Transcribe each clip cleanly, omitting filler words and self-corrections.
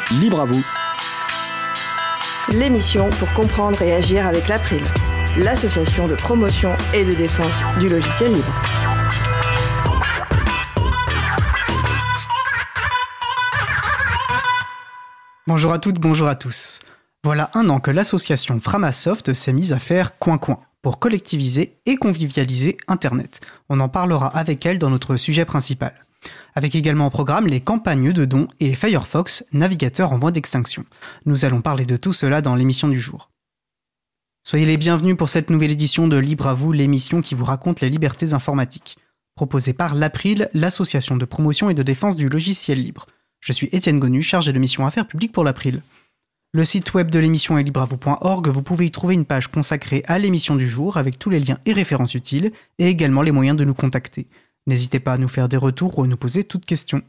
Libre à vous. L'émission pour comprendre et agir avec l'April, l'association de promotion et de défense du logiciel libre. Bonjour à toutes, bonjour à tous. Voilà un an que l'association Framasoft s'est mise à faire coin-coin pour collectiviser et convivialiser Internet. On en parlera avec elle dans notre sujet principal. Avec également au programme les campagnes de dons et Firefox, navigateur en voie d'extinction. Nous allons parler de tout cela dans l'émission du jour. Soyez les bienvenus pour cette nouvelle édition de Libre à vous, l'émission qui vous raconte les libertés informatiques. Proposée par l'April, l'association de promotion et de défense du logiciel libre. Je suis Étienne Gonu, chargé de mission Affaires publiques pour l'April. Le site web de l'émission est libreavou.org, vous pouvez y trouver une page consacrée à l'émission du jour avec tous les liens et références utiles et également les moyens de nous contacter. N'hésitez pas à nous faire des retours ou à nous poser toutes questions.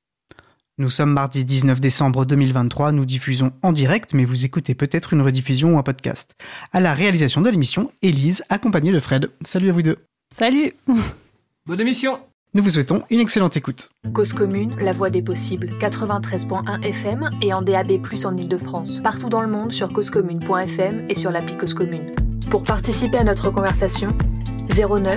Nous sommes mardi 19 décembre 2023, nous diffusons en direct, mais vous écoutez peut-être une rediffusion ou un podcast. À la réalisation de l'émission, Élise, accompagnée de Fred. Salut à vous deux. Salut. Bonne émission. Nous vous souhaitons une excellente écoute. Cause commune, la voix des possibles, 93.1 FM et en DAB+, en Ile-de-France. Partout dans le monde sur causecommune.fm et sur l'appli Cause Commune. Pour participer à notre conversation, 09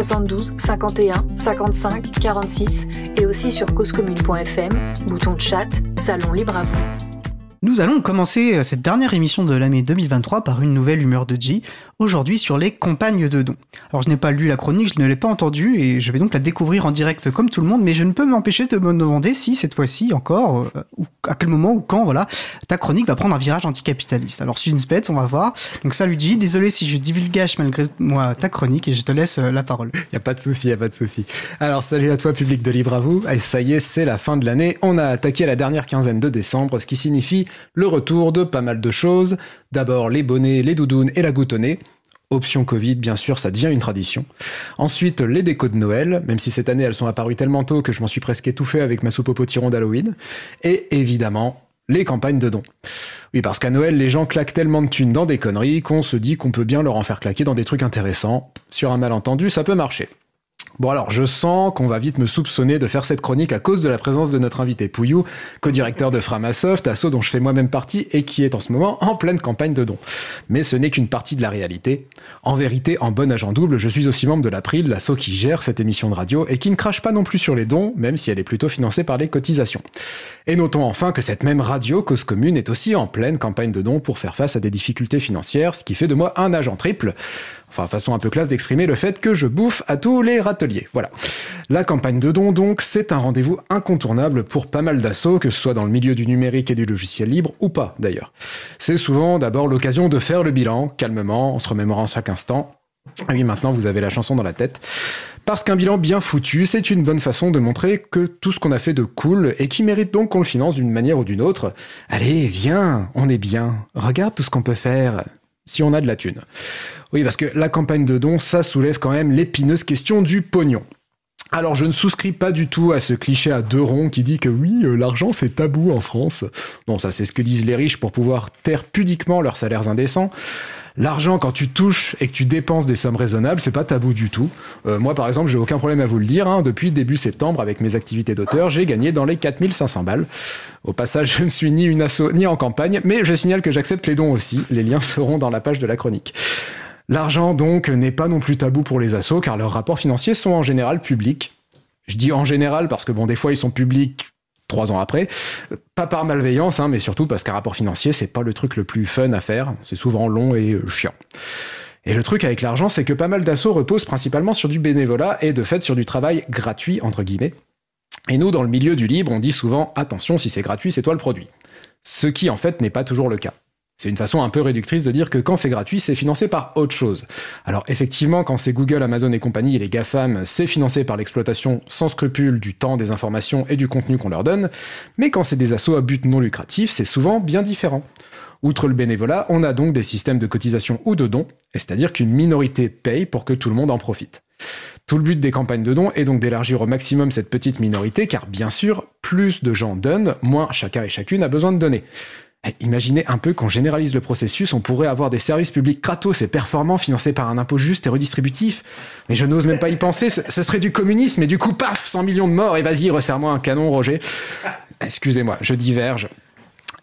72 51 55 46 et aussi sur causecommune.fm, bouton de chat, salon libre à vous. Nous allons commencer cette dernière émission de l'année 2023 par une nouvelle humeur de G, aujourd'hui sur les campagnes de dons. Alors je n'ai pas lu la chronique, je ne l'ai pas entendue et je vais donc la découvrir en direct comme tout le monde, mais je ne peux m'empêcher de me demander si cette fois-ci encore, ou à quel moment ou quand, voilà, ta chronique va prendre un virage anticapitaliste. Alors suspense, on va voir. Donc salut G, désolé si je divulgage malgré moi ta chronique et je te laisse la parole. Y a pas de souci. Alors salut à toi public de Libre à vous, et ça y est, c'est la fin de l'année, on a attaqué la dernière quinzaine de décembre, ce qui signifie le retour de pas mal de choses. D'abord les bonnets, les doudounes et la goutte au nez. Option Covid, bien sûr, ça devient une tradition. Ensuite, les décos de Noël, même si cette année elles sont apparues tellement tôt que je m'en suis presque étouffé avec ma soupe au potiron d'Halloween. Et évidemment, les campagnes de dons. Oui, parce qu'à Noël, les gens claquent tellement de thunes dans des conneries qu'on se dit qu'on peut bien leur en faire claquer dans des trucs intéressants. Sur un malentendu, ça peut marcher. Bon alors, je sens qu'on va vite me soupçonner de faire cette chronique à cause de la présence de notre invité Pouillou, co-directeur de Framasoft, asso dont je fais moi-même partie et qui est en ce moment en pleine campagne de dons. Mais ce n'est qu'une partie de la réalité. En vérité, en bon agent double, je suis aussi membre de l'April, l'asso qui gère cette émission de radio et qui ne crache pas non plus sur les dons, même si elle est plutôt financée par les cotisations. Et notons enfin que cette même radio, Cause Commune, est aussi en pleine campagne de dons pour faire face à des difficultés financières, ce qui fait de moi un agent triple. Enfin, façon un peu classe d'exprimer le fait que je bouffe à tous les râteliers. Voilà. La campagne de dons, donc, c'est un rendez-vous incontournable pour pas mal d'assos, que ce soit dans le milieu du numérique et du logiciel libre, ou pas, d'ailleurs. C'est souvent d'abord l'occasion de faire le bilan, calmement, en se remémorant chaque instant. Ah oui, maintenant, vous avez la chanson dans la tête. Parce qu'un bilan bien foutu, c'est une bonne façon de montrer que tout ce qu'on a fait de cool et qui mérite donc qu'on le finance d'une manière ou d'une autre. Allez, viens, on est bien. Regarde tout ce qu'on peut faire. Si on a de la thune. Oui, parce que la campagne de dons, ça soulève quand même l'épineuse question du pognon. Alors, je ne souscris pas du tout à ce cliché à deux ronds qui dit que oui, l'argent c'est tabou en France. Non, ça c'est ce que disent les riches pour pouvoir taire pudiquement leurs salaires indécents. L'argent, quand tu touches et que tu dépenses des sommes raisonnables, c'est pas tabou du tout. Moi, par exemple, j'ai aucun problème à vous le dire. Depuis début septembre, avec mes activités d'auteur, j'ai gagné dans les 4500 balles. Au passage, je ne suis ni une asso ni en campagne, mais je signale que j'accepte les dons aussi. Les liens seront dans la page de la chronique. L'argent, donc, n'est pas non plus tabou pour les assos, car leurs rapports financiers sont en général publics. Je dis en général parce que, bon, des fois, ils sont publics 3 ans après. Pas par malveillance, mais surtout parce qu'un rapport financier, c'est pas le truc le plus fun à faire. C'est souvent long et chiant. Et le truc avec l'argent, c'est que pas mal d'assos reposent principalement sur du bénévolat et de fait sur du travail gratuit, entre guillemets. Et nous, dans le milieu du libre, on dit souvent « Attention, si c'est gratuit, c'est toi le produit ». Ce qui, en fait, n'est pas toujours le cas. C'est une façon un peu réductrice de dire que quand c'est gratuit, c'est financé par autre chose. Alors effectivement, quand c'est Google, Amazon et compagnie et les GAFAM, c'est financé par l'exploitation sans scrupule du temps, des informations et du contenu qu'on leur donne, mais quand c'est des assos à but non lucratif, c'est souvent bien différent. Outre le bénévolat, on a donc des systèmes de cotisation ou de dons, c'est-à-dire qu'une minorité paye pour que tout le monde en profite. Tout le but des campagnes de dons est donc d'élargir au maximum cette petite minorité, car bien sûr, plus de gens donnent, moins chacun et chacune a besoin de donner. Imaginez un peu qu'on généralise le processus, on pourrait avoir des services publics gratos et performants financés par un impôt juste et redistributif. Mais je n'ose même pas y penser, ce serait du communisme et du coup, paf, 100 millions de morts et vas-y, resserre-moi un canon, Roger. Excusez-moi, je diverge.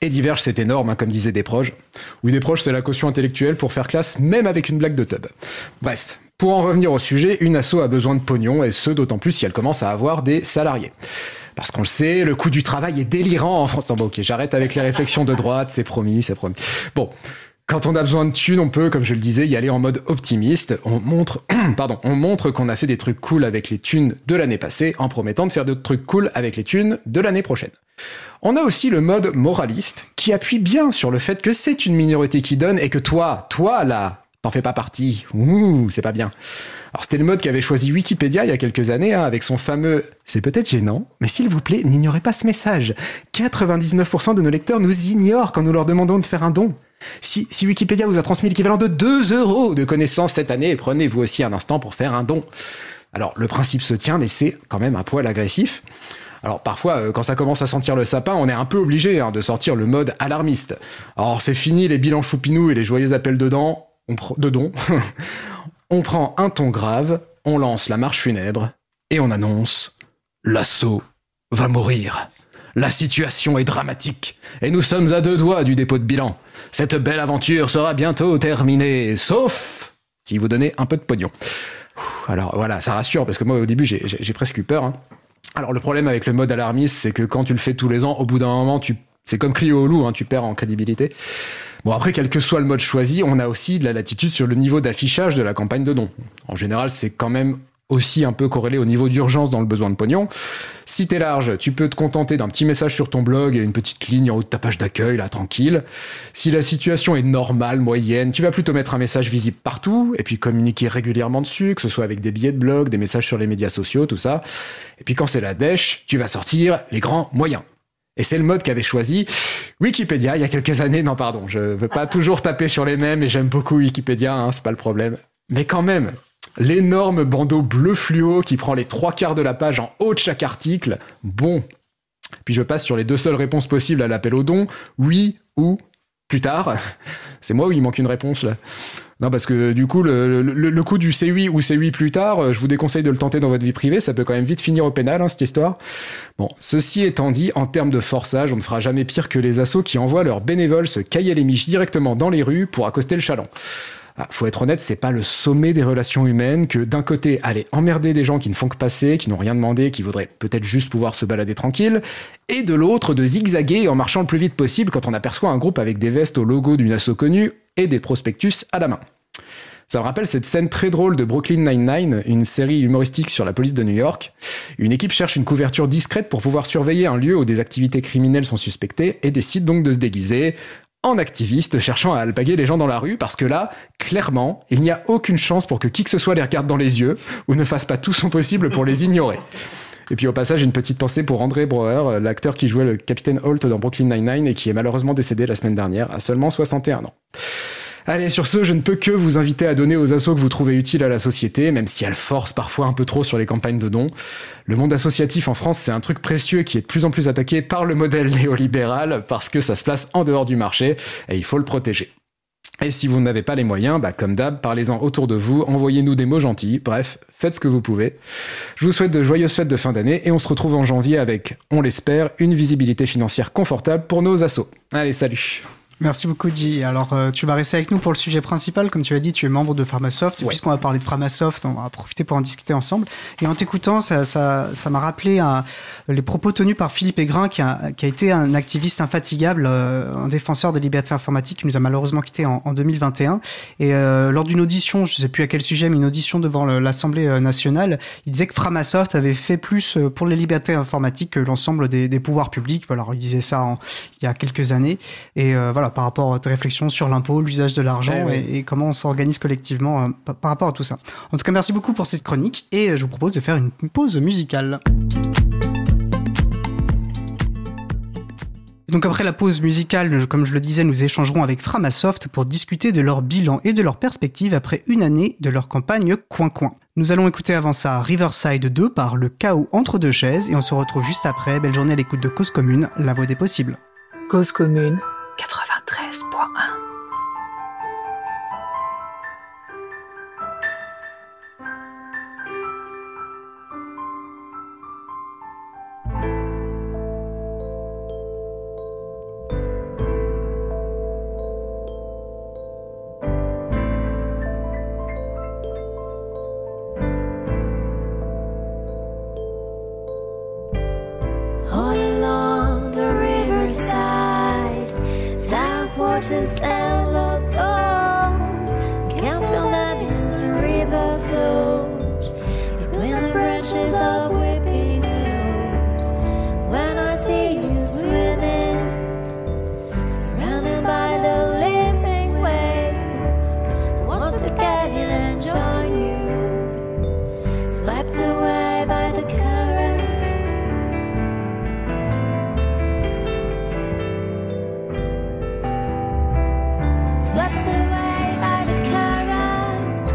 Et diverge, c'est énorme, hein, comme disaient des proches. Oui, des proches, c'est la caution intellectuelle pour faire classe, même avec une blague de tub. Bref, pour en revenir au sujet, une asso a besoin de pognon, et ce, d'autant plus si elle commence à avoir des salariés. Parce qu'on le sait, le coût du travail est délirant en France. Non, bon, ok, j'arrête avec les réflexions de droite, c'est promis, c'est promis. Bon, quand on a besoin de thunes, on peut, comme je le disais, y aller en mode optimiste. On montre qu'on a fait des trucs cool avec les thunes de l'année passée, en promettant de faire d'autres trucs cool avec les thunes de l'année prochaine. On a aussi le mode moraliste, qui appuie bien sur le fait que c'est une minorité qui donne, et que toi là, t'en fais pas partie. Ouh, c'est pas bien. Alors c'était le mode qu'avait choisi Wikipédia il y a quelques années, hein, avec son fameux « C'est peut-être gênant, mais s'il vous plaît, n'ignorez pas ce message. 99% de nos lecteurs nous ignorent quand nous leur demandons de faire un don. Si Wikipédia vous a transmis l'équivalent de 2 € de connaissances cette année, prenez-vous aussi un instant pour faire un don. » Alors le principe se tient, mais c'est quand même un poil agressif. Alors parfois, quand ça commence à sentir le sapin, on est un peu obligé de sortir le mode alarmiste. Alors c'est fini les bilans choupinous et les joyeux appels de dons. On prend un ton grave, on lance la marche funèbre et on annonce « L'assaut va mourir. La situation est dramatique et nous sommes à 2 doigts du dépôt de bilan. Cette belle aventure sera bientôt terminée, sauf si vous donnez un peu de pognon. » Alors voilà, ça rassure parce que moi au début j'ai presque eu peur. Alors le problème avec le mode alarmiste, c'est que quand tu le fais tous les ans, au bout d'un moment, c'est comme crier au loup, tu perds en crédibilité. Bon, après, quel que soit le mode choisi, on a aussi de la latitude sur le niveau d'affichage de la campagne de dons. En général, c'est quand même aussi un peu corrélé au niveau d'urgence dans le besoin de pognon. Si t'es large, tu peux te contenter d'un petit message sur ton blog et une petite ligne en haut de ta page d'accueil, là, tranquille. Si la situation est normale, moyenne, tu vas plutôt mettre un message visible partout, et puis communiquer régulièrement dessus, que ce soit avec des billets de blog, des messages sur les médias sociaux, tout ça. Et puis quand c'est la dèche, tu vas sortir les grands moyens. Et c'est le mode qu'avait choisi Wikipédia il y a quelques années. Non, pardon, je veux pas toujours taper sur les mêmes, et j'aime beaucoup Wikipédia, c'est pas le problème. Mais quand même, l'énorme bandeau bleu fluo qui prend les 3/4 de la page en haut de chaque article, bon. Puis je passe sur les 2 seules réponses possibles à l'appel au don, oui ou plus tard. C'est moi où il manque une réponse, là. Non, parce que du coup, le coup du c'est oui ou c'est oui plus tard, je vous déconseille de le tenter dans votre vie privée, ça peut quand même vite finir au pénal, cette histoire. Bon, ceci étant dit, en termes de forçage, on ne fera jamais pire que les assos qui envoient leurs bénévoles se cailler les miches directement dans les rues pour accoster le chaland. Faut être honnête, c'est pas le sommet des relations humaines que d'un côté aller emmerder des gens qui ne font que passer, qui n'ont rien demandé, qui voudraient peut-être juste pouvoir se balader tranquille, et de l'autre de zigzaguer en marchant le plus vite possible quand on aperçoit un groupe avec des vestes au logo d'une asso connue et des prospectus à la main. Ça me rappelle cette scène très drôle de Brooklyn Nine-Nine, une série humoristique sur la police de New York. Une équipe cherche une couverture discrète pour pouvoir surveiller un lieu où des activités criminelles sont suspectées et décide donc de se déguiser en activiste cherchant à alpaguer les gens dans la rue parce que là, clairement, il n'y a aucune chance pour que qui que ce soit les regarde dans les yeux ou ne fasse pas tout son possible pour les ignorer. Et puis au passage, une petite pensée pour André Brouwer, l'acteur qui jouait le capitaine Holt dans Brooklyn Nine-Nine et qui est malheureusement décédé la semaine dernière à seulement 61 ans. Allez, sur ce, je ne peux que vous inviter à donner aux assos que vous trouvez utiles à la société, même si elles forcent parfois un peu trop sur les campagnes de dons. Le monde associatif en France, c'est un truc précieux qui est de plus en plus attaqué par le modèle néolibéral parce que ça se place en dehors du marché et il faut le protéger. Et si vous n'avez pas les moyens, comme d'hab, parlez-en autour de vous, envoyez-nous des mots gentils, bref, faites ce que vous pouvez. Je vous souhaite de joyeuses fêtes de fin d'année et on se retrouve en janvier avec, on l'espère, une visibilité financière confortable pour nos assos. Allez, salut! Merci beaucoup, Guy. Alors, tu vas rester avec nous pour le sujet principal. Comme tu l'as dit, tu es membre de Framasoft. Et puisqu'on va parler de Framasoft, on va profiter pour en discuter ensemble. Et en t'écoutant, ça m'a rappelé les propos tenus par Philippe Aigrin, qui a été un activiste infatigable, un défenseur des libertés informatiques, qui nous a malheureusement quittés en 2021. Et lors d'une audition, je ne sais plus à quel sujet, mais une audition devant l'Assemblée nationale, il disait que Framasoft avait fait plus pour les libertés informatiques que l'ensemble des pouvoirs publics. Voilà, il disait ça il y a quelques années. Et voilà, par rapport à tes réflexions sur l'impôt, l'usage de l'argent et comment on s'organise collectivement par rapport à tout ça. En tout cas, merci beaucoup pour cette chronique et je vous propose de faire une pause musicale. Donc après la pause musicale, comme je le disais, nous échangerons avec Framasoft pour discuter de leur bilan et de leurs perspectives après une année de leur campagne Coin-Coin. Nous allons écouter avant ça Riverside 2 par Le Chaos entre deux chaises et on se retrouve juste après. Belle journée à l'écoute de Cause Commune, la voix des possibles. Cause Commune 93.1. branches and lost souls. Can't feel that in the river flows between the branches of weeping willows. When I see you swimming, surrounded by the living waves, I want to get in and join you, swept away by the current. Swept away by the current.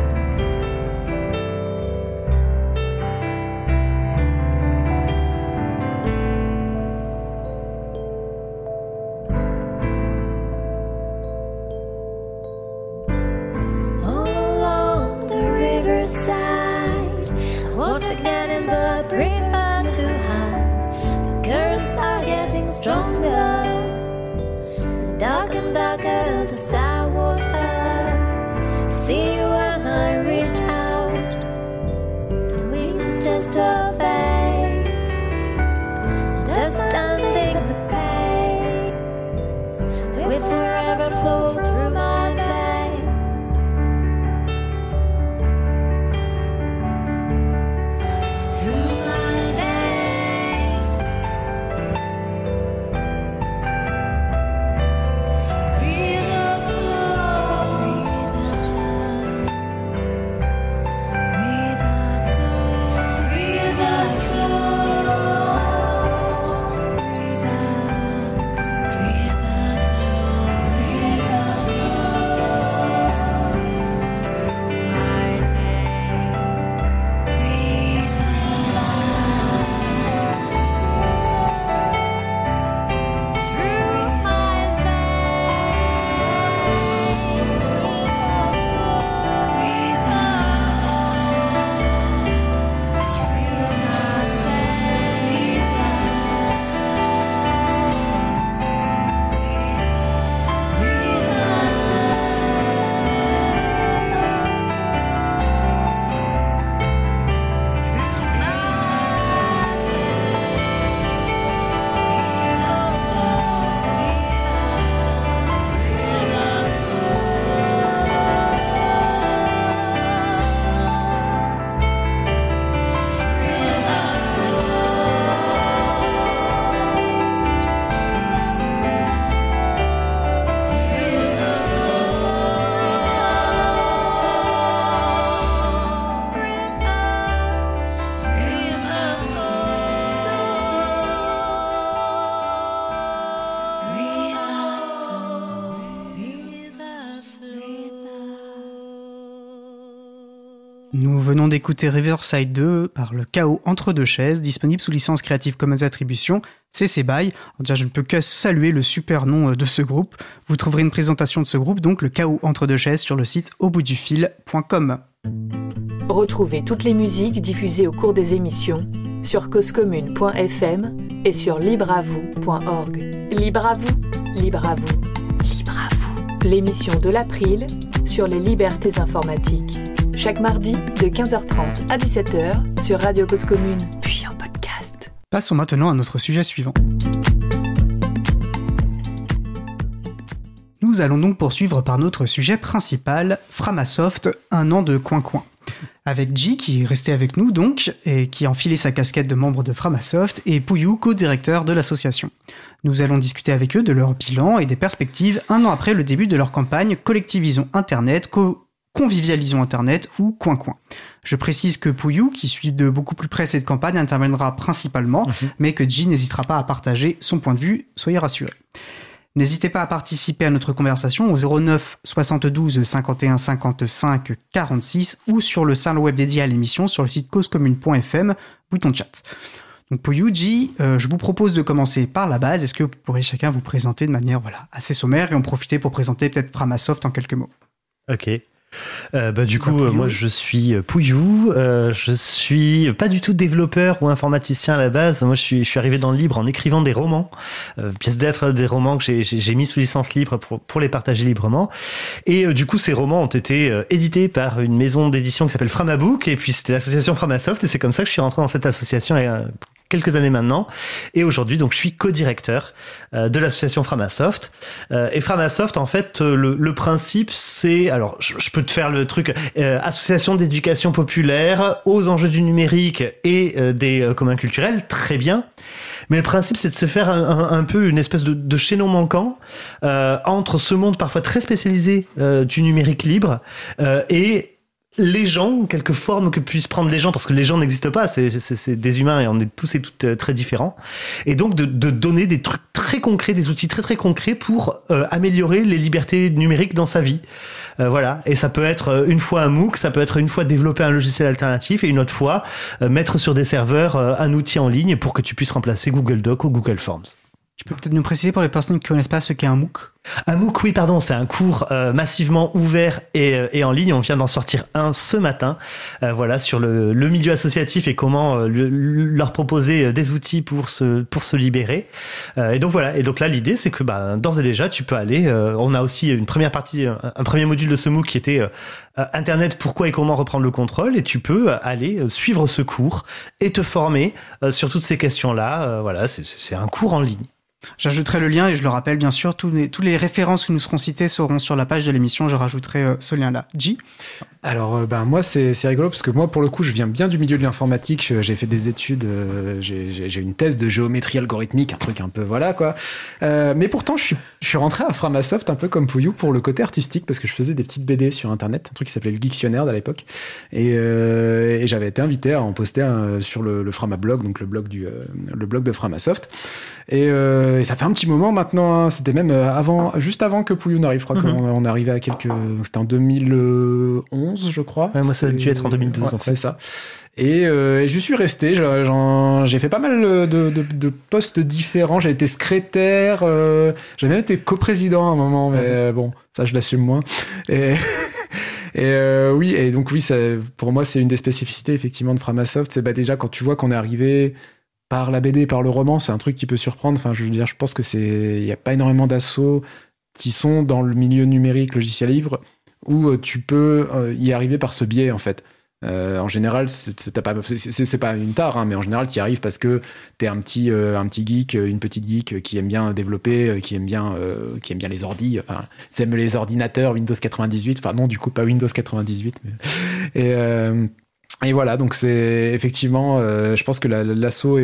All along the riverside, I want to get in but prefer to hide. The currents are getting stronger, darker and darker as the sour water. See you when I reach out, the wings just obey. Understanding the pain will forever flow through my veins. Through my veins. River flow, river flow, Nous venons d'écouter Riverside 2 par le Chaos entre deux chaises, disponible sous licence Creative Commons Attribution, CC BY. Déjà, je ne peux que saluer le super nom de ce groupe. Vous trouverez une présentation de ce groupe, donc le Chaos entre deux chaises, sur le site auboutdufil.com. Retrouvez toutes les musiques diffusées au cours des émissions sur causecommune.fm et sur libreavou.org. Libre à vous, libre à vous, libre à vous. L'émission de l'April sur les libertés informatiques. Chaque mardi de 15h30 à 17h sur Radio Cause Commune, puis en podcast. Passons maintenant à notre sujet suivant. Nous allons donc poursuivre par notre sujet principal, Framasoft, un an de coin-coin. Avec J qui est resté avec nous donc, et qui a enfilé sa casquette de membre de Framasoft, et Pouillou, co-directeur de l'association. Nous allons discuter avec eux de leur bilan et des perspectives un an après le début de leur campagne Collectivisons Internet, Convivialisons Internet ou Coin-Coin. Je précise que Pouillou, qui suit de beaucoup plus près cette campagne, interviendra principalement, mais que J n'hésitera pas à partager son point de vue, soyez rassurés. N'hésitez pas à participer à notre conversation au 09 72 51 55 46 ou sur le salon web dédié à l'émission sur le site causecommune.fm, bouton chat. Donc Pouillou, J, je vous propose de commencer par la base. Est-ce que vous pourrez chacun vous présenter de manière assez sommaire et en profiter pour présenter peut-être Framasoft en quelques mots? Ok. Du coup, moi je suis Pouillou, je suis pas du tout développeur ou informaticien à la base. Moi je suis arrivé dans le libre en écrivant des romans, pièces d'être des romans que j'ai mis sous licence libre pour les partager librement. Et du coup ces romans ont été édités par une maison d'édition qui s'appelle Framabook, et puis c'était l'association Framasoft, et c'est comme ça que je suis rentré dans cette association quelques années maintenant. Et aujourd'hui, donc, je suis co-directeur de l'association Framasoft. Et Framasoft, en fait, le principe, c'est... Alors, je peux te faire le truc... association d'éducation populaire aux enjeux du numérique et des communs culturels, très bien. Mais le principe, c'est de se faire un peu une espèce de chaînon manquant entre ce monde parfois très spécialisé du numérique libre et les gens, quelques formes que puissent prendre les gens, parce que les gens n'existent pas, c'est des humains et on est tous et toutes très différents. Et donc de donner des trucs très concrets, des outils très très concrets pour améliorer les libertés numériques dans sa vie. Voilà. Et ça peut être une fois un MOOC, ça peut être une fois développer un logiciel alternatif et une autre fois mettre sur des serveurs un outil en ligne pour que tu puisses remplacer Google Doc ou Google Forms. Tu peux peut-être nous préciser pour les personnes qui ne connaissent pas ce qu'est un MOOC ? Un MOOC, oui, pardon, c'est un cours massivement ouvert et en ligne. On vient d'en sortir un ce matin, voilà, sur le milieu associatif et comment leur proposer des outils pour se libérer. Et donc voilà. Et donc là, l'idée, c'est que d'ores et déjà, tu peux aller. On a aussi une première partie, un premier module de ce MOOC qui était Internet, pourquoi et comment reprendre le contrôle. Et tu peux aller suivre ce cours et te former sur toutes ces questions-là. Voilà, c'est un cours en ligne. J'ajouterai le lien et je le rappelle bien sûr, tous les références qui nous seront citées seront sur la page de l'émission, je rajouterai ce lien-là. J. Alors moi c'est rigolo parce que moi pour le coup je viens bien du milieu de l'informatique, j'ai fait des études, j'ai une thèse de géométrie algorithmique, un truc un peu voilà quoi. Mais pourtant je suis rentré à Framasoft un peu comme Pouillou pour le côté artistique parce que je faisais des petites BD sur internet, un truc qui s'appelait le Geektionnaire à l'époque et j'avais été invité à en poster sur le Framablog, donc le blog de Framasoft. Et ça fait un petit moment maintenant, hein, c'était même juste avant que Pouillou n'arrive, je crois qu'on est arrivé à c'était en 2011 je crois. Ouais, moi ça a dû être en 2012 ouais, en fait. C'est ça. Et je suis resté, j'ai fait pas mal de postes différents, j'ai été secrétaire, j'ai même été coprésident à un moment, mais bon, ça je l'assume moins. Et oui, et donc oui, pour moi c'est une des spécificités effectivement de Framasoft, c'est déjà quand tu vois qu'on est arrivé par la BD, par le roman, c'est un truc qui peut surprendre. Enfin, je veux dire, je pense que il y a pas énormément d'assos qui sont dans le milieu numérique, logiciel libre, où tu peux y arriver par ce biais, en fait. En général, c'est pas une tare, hein, mais en général, tu y arrives parce que t'es un petit geek, une petite geek qui aime bien développer, qui aime bien les ordis, enfin, t'aimes les ordinateurs Windows 98, enfin non, du coup, pas Windows 98, mais... Et voilà, donc c'est effectivement, je pense que l'asso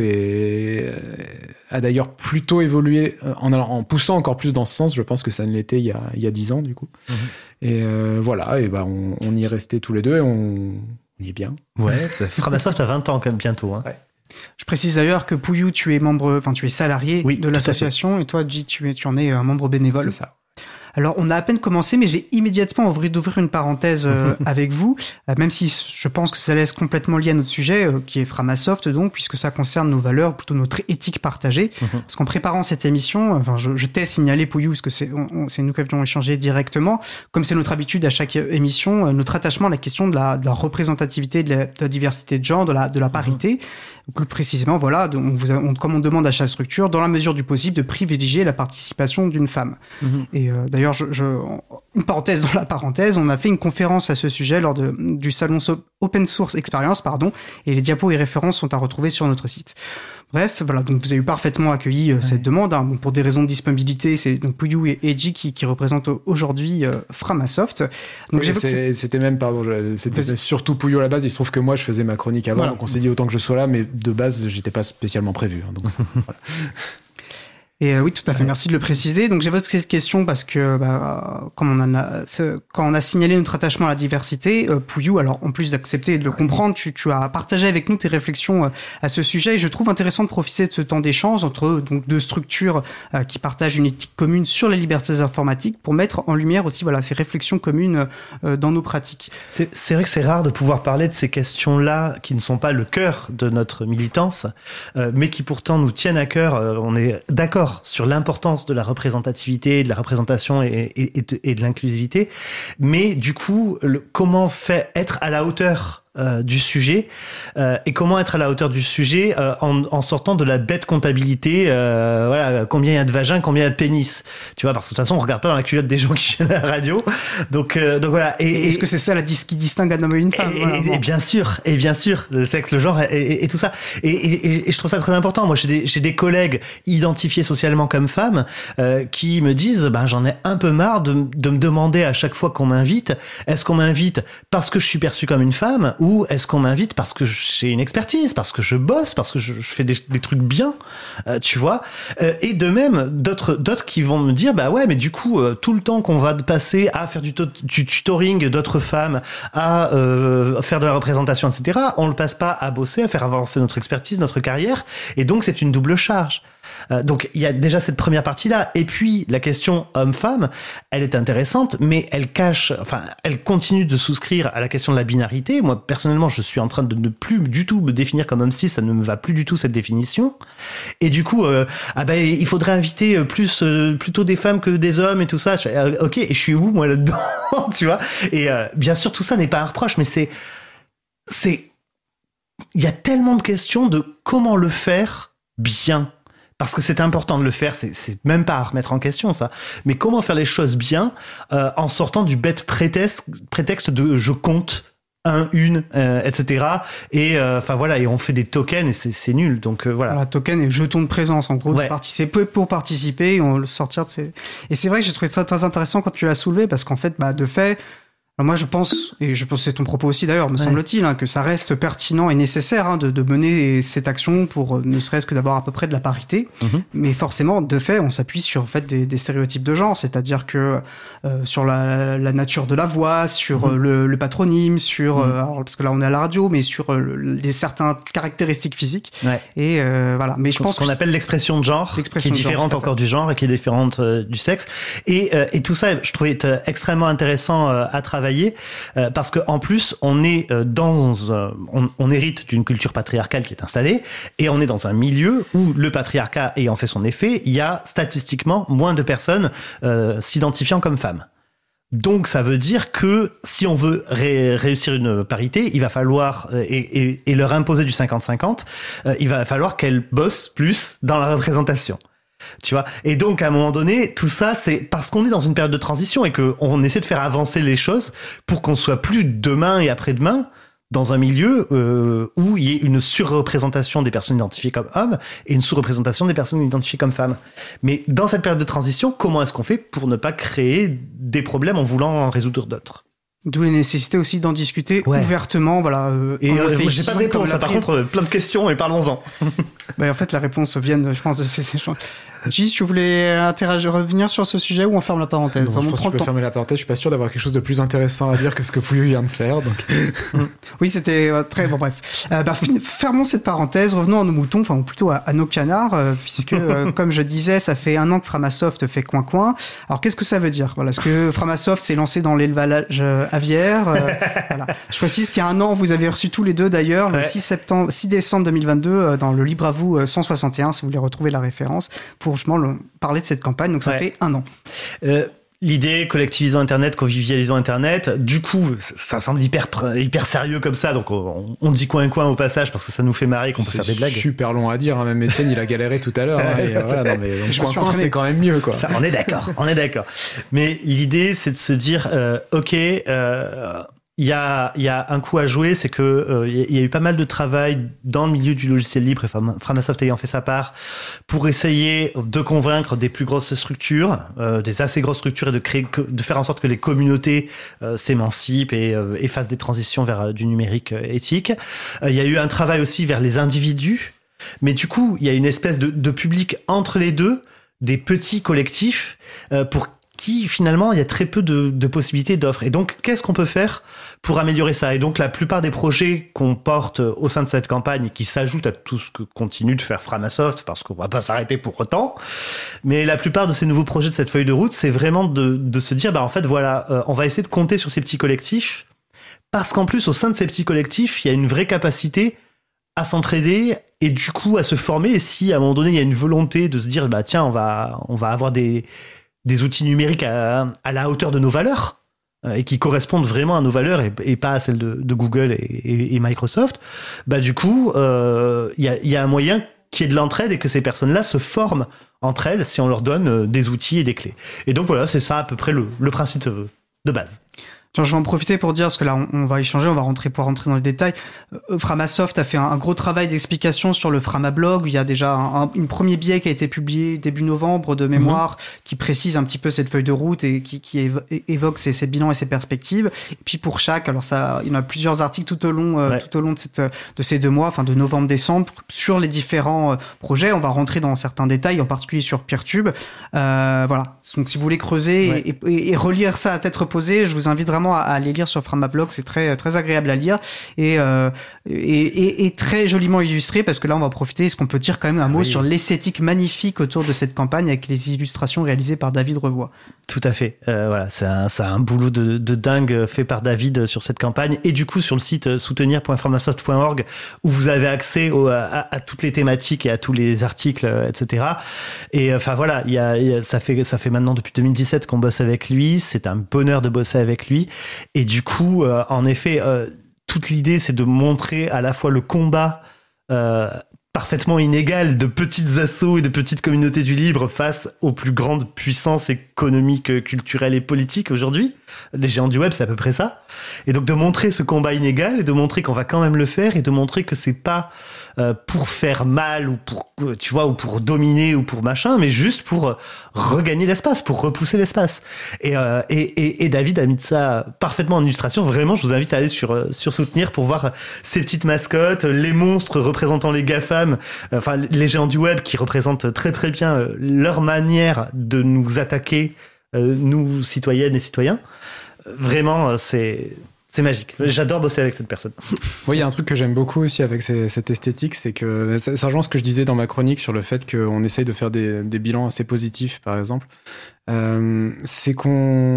a d'ailleurs plutôt évolué en poussant encore plus dans ce sens. Je pense que ça ne l'était il y a 10 ans du coup. Et voilà, et on y est restés tous les deux et on y est bien. Ouais, Framasoft a 20 ans quand même bientôt. Hein. Ouais. Je précise d'ailleurs que Pouillou, tu es salarié de l'association et toi, J, tu en es un membre bénévole. C'est ça. Alors, on a à peine commencé, mais j'ai immédiatement envie d'ouvrir une parenthèse avec vous, même si je pense que ça laisse complètement lié à notre sujet, qui est Framasoft, donc, puisque ça concerne nos valeurs, plutôt notre éthique partagée. Parce qu'en préparant cette émission, enfin, je t'ai signalé, Pouillou, parce que c'est nous qui avions échangé directement, comme c'est notre habitude à chaque émission, notre attachement à la question de la représentativité, de la diversité de genre, de la parité. Plus précisément, voilà, comme on demande à chaque structure, dans la mesure du possible, de privilégier la participation d'une femme. Et d'ailleurs, une parenthèse dans la parenthèse, on a fait une conférence à ce sujet lors du salon Open Source Experience, et les diapos et références sont à retrouver sur notre site. Bref, voilà, donc vous avez parfaitement accueilli cette demande. Hein. Bon, pour des raisons de disponibilité, c'est donc Pouillou et J qui représentent aujourd'hui Framasoft. Donc oui, c'était surtout Pouillou à la base. Il se trouve que moi, je faisais ma chronique avant, donc on s'est dit autant que je sois là, mais de base, j'étais pas spécialement prévu. Hein, donc voilà. Et oui, tout à fait. Merci de le préciser. Donc, j'évoque cette question parce que, quand on a signalé notre attachement à la diversité, Pouillou, alors, en plus d'accepter et de le comprendre, tu as partagé avec nous tes réflexions à ce sujet. Et je trouve intéressant de profiter de ce temps d'échange entre donc deux structures qui partagent une éthique commune sur les libertés informatiques pour mettre en lumière aussi, voilà, ces réflexions communes dans nos pratiques. C'est vrai que c'est rare de pouvoir parler de ces questions-là qui ne sont pas le cœur de notre militance, mais qui pourtant nous tiennent à cœur. On est d'accord sur l'importance de la représentativité, de la représentation et de l'inclusivité, mais du coup, comment être à la hauteur du sujet et comment être à la hauteur du sujet en sortant de la bête comptabilité. Voilà, combien il y a de vagins, combien il y a de pénis. Tu vois, parce que de toute façon, on regarde pas dans la culotte des gens qui viennent à la radio. Donc voilà. Et est-ce que c'est ça qui distingue un homme et une femme? Et bien sûr, le sexe, le genre et tout ça. Et je trouve ça très important. Moi, j'ai des collègues identifiés socialement comme femmes qui me disent, j'en ai un peu marre de me demander à chaque fois qu'on m'invite, est-ce qu'on m'invite parce que je suis perçue comme une femme ou est-ce qu'on m'invite parce que j'ai une expertise, parce que je bosse, parce que je fais des trucs bien, tu vois. Et de même, d'autres qui vont me dire, ouais, mais du coup, tout le temps qu'on va passer à faire du tutoring d'autres femmes, à faire de la représentation, etc., on le passe pas à bosser, à faire avancer notre expertise, notre carrière, et donc c'est une double charge. Donc il y a déjà cette première partie-là, et puis la question homme-femme, elle est intéressante, mais elle continue de souscrire à la question de la binarité. Moi, personnellement, je suis en train de ne plus du tout me définir comme homme cis, ça ne me va plus du tout cette définition, et du coup, il faudrait inviter plutôt des femmes que des hommes et tout ça. Ok, et je suis où moi là-dedans, tu vois? Et bien sûr, tout ça n'est pas un reproche, mais il y a tellement de questions de comment le faire bien. Parce que c'est important de le faire, c'est même pas à remettre en question ça. Mais comment faire les choses bien en sortant du bête prétexte de je compte une, etc. Et voilà, et on fait des tokens et c'est nul. Donc voilà. Voilà, token et jeton de présence en gros. Ouais. Pour participer, on le sortir de ces. Et c'est vrai que j'ai trouvé ça très intéressant quand tu l'as soulevé parce qu'en fait, de fait. Alors moi, je pense que c'est ton propos aussi d'ailleurs, me semble-t-il, que ça reste pertinent et nécessaire de mener cette action pour ne serait-ce que d'avoir à peu près de la parité. Mais forcément, de fait, on s'appuie sur des stéréotypes de genre, c'est-à-dire que sur la nature de la voix, sur le patronyme, sur alors, parce que là on est à la radio, mais sur les certaines caractéristiques physiques. Ouais. Et voilà. Mais je pense qu'on appelle l'expression de genre, qui est différente encore du genre et qui est différente du sexe. Et tout ça, je trouvais extrêmement intéressant à travailler. Parce que en plus on est on hérite d'une culture patriarcale qui est installée et on est dans un milieu où le patriarcat ayant fait son effet, il y a statistiquement moins de personnes s'identifiant comme femmes. Donc ça veut dire que si on veut réussir une parité, il va falloir et leur imposer du 50-50, il va falloir qu'elles bossent plus dans la représentation. Tu vois, et donc à un moment donné, tout ça, c'est parce qu'on est dans une période de transition et qu'on essaie de faire avancer les choses pour qu'on soit plus demain et après-demain dans un milieu où il y ait une surreprésentation des personnes identifiées comme hommes et une sous-représentation des personnes identifiées comme femmes. Mais dans cette période de transition, comment est-ce qu'on fait pour ne pas créer des problèmes en voulant en résoudre d'autres ? D'où la nécessité aussi d'en discuter ouvertement, voilà. Et j'ai pas de réponse, par contre, plein de questions et parlons-en. En fait, la réponse vient, je pense, de ces échanges. Gis, tu voulais revenir sur ce sujet ou on ferme la parenthèse? Non, je pense que tu peux fermer la parenthèse. Je suis pas sûr d'avoir quelque chose de plus intéressant à dire que ce que Pouillou vient de faire. Donc. Oui, c'était très bon. Bref, fermons cette parenthèse. Revenons à nos moutons, enfin ou plutôt à nos canards, puisque comme je disais, ça fait 1 an que Framasoft fait coin. Alors qu'est-ce que ça veut dire? Voilà, est-ce que Framasoft s'est lancé dans l'élevage aviaire? Voilà. Je précise qu'il y a 1 an, vous avez reçu tous les deux d'ailleurs, le 6 décembre 2022, dans le Libre à vous 161, si vous voulez retrouver la référence, pour justement parler de cette campagne. Donc ça fait 1 an. L'idée, collectivisons Internet, convivialisons Internet, du coup, ça semble hyper sérieux comme ça, donc on dit coin au passage parce que ça nous fait marrer qu'on peut faire des blagues. C'est super long à dire, hein. Même Étienne, il a galéré tout à l'heure. Coin, c'est quand même mieux, quoi. Ça, on est d'accord. Mais l'idée, c'est de se dire, il y a un coup à jouer, c'est que il y a eu pas mal de travail dans le milieu du logiciel libre, et Framasoft ayant fait sa part, pour essayer de convaincre des plus grosses structures, des assez grosses structures, et de faire en sorte que les communautés s'émancipent et fassent des transitions vers du numérique éthique. Il y a eu un travail aussi vers les individus, mais du coup, il y a une espèce de public entre les deux, des petits collectifs, pour qui finalement il y a très peu de possibilités d'offres. Et donc qu'est-ce qu'on peut faire pour améliorer ça? Et donc la plupart des projets qu'on porte au sein de cette campagne, qui s'ajoutent à tout ce que continue de faire Framasoft, parce qu'on va pas s'arrêter pour autant, mais la plupart de ces nouveaux projets de cette feuille de route, c'est vraiment de se dire en fait voilà, on va essayer de compter sur ces petits collectifs, parce qu'en plus au sein de ces petits collectifs il y a une vraie capacité à s'entraider et du coup à se former. Et si à un moment donné il y a une volonté de se dire tiens, on va avoir des outils numériques à la hauteur de nos valeurs, et qui correspondent vraiment à nos valeurs et pas à celles de Google et Microsoft, bah du coup, il y a un moyen qu'il y ait de l'entraide et que ces personnes-là se forment entre elles si on leur donne des outils et des clés. Et donc voilà, c'est ça à peu près le principe de base. Tiens, je vais en profiter pour dire, parce que là, on va échanger, on va pouvoir rentrer dans les détails. Framasoft a fait un gros travail d'explication sur le Framablog. Il y a déjà un premier billet qui a été publié début novembre de mémoire, qui précise un petit peu cette feuille de route et qui évoque ses bilans et ses perspectives. Et puis pour chaque, alors ça, il y en a plusieurs articles tout au long de ces 2 mois, enfin de novembre-décembre, sur les différents projets. On va rentrer dans certains détails, en particulier sur Peertube. Voilà. Donc si vous voulez creuser et relire ça à tête reposée, je vous invite vraiment à aller lire sur Framablog, c'est très très agréable à lire et très joliment illustré, parce que là on va profiter, est-ce qu'on peut dire quand même un mot sur l'esthétique magnifique autour de cette campagne avec les illustrations réalisées par David Revoy. Tout à fait. Voilà, c'est un boulot de dingue fait par David sur cette campagne, et du coup sur le site soutenir.framasoft.org où vous avez accès à toutes les thématiques et à tous les articles, etc. Et enfin voilà, ça fait maintenant depuis 2017 qu'on bosse avec lui. C'est un bonheur de bosser avec lui. Et du coup, en effet, toute l'idée, c'est de montrer à la fois le combat parfaitement inégal de petites assos et de petites communautés du libre face aux plus grandes puissances économiques, culturelles et politiques aujourd'hui. Les géants du web, c'est à peu près ça. Et donc de montrer ce combat inégal et de montrer qu'on va quand même le faire et de montrer que c'est pas pour faire mal ou pour, tu vois, ou pour dominer ou pour machin, mais juste pour regagner l'espace, pour repousser l'espace. Et David a mis ça parfaitement en illustration. Vraiment, je vous invite à aller sur Soutenir pour voir ces petites mascottes, les monstres représentant les GAFAM, enfin les géants du web qui représentent très très bien leur manière de nous attaquer, nous citoyennes et citoyens. Vraiment, c'est magique. J'adore bosser avec cette personne. Oui, il y a un truc que j'aime beaucoup aussi avec cette esthétique, c'est que ça rejoint ce que je disais dans ma chronique sur le fait qu'on essaye de faire des bilans assez positifs, par exemple. C'est quand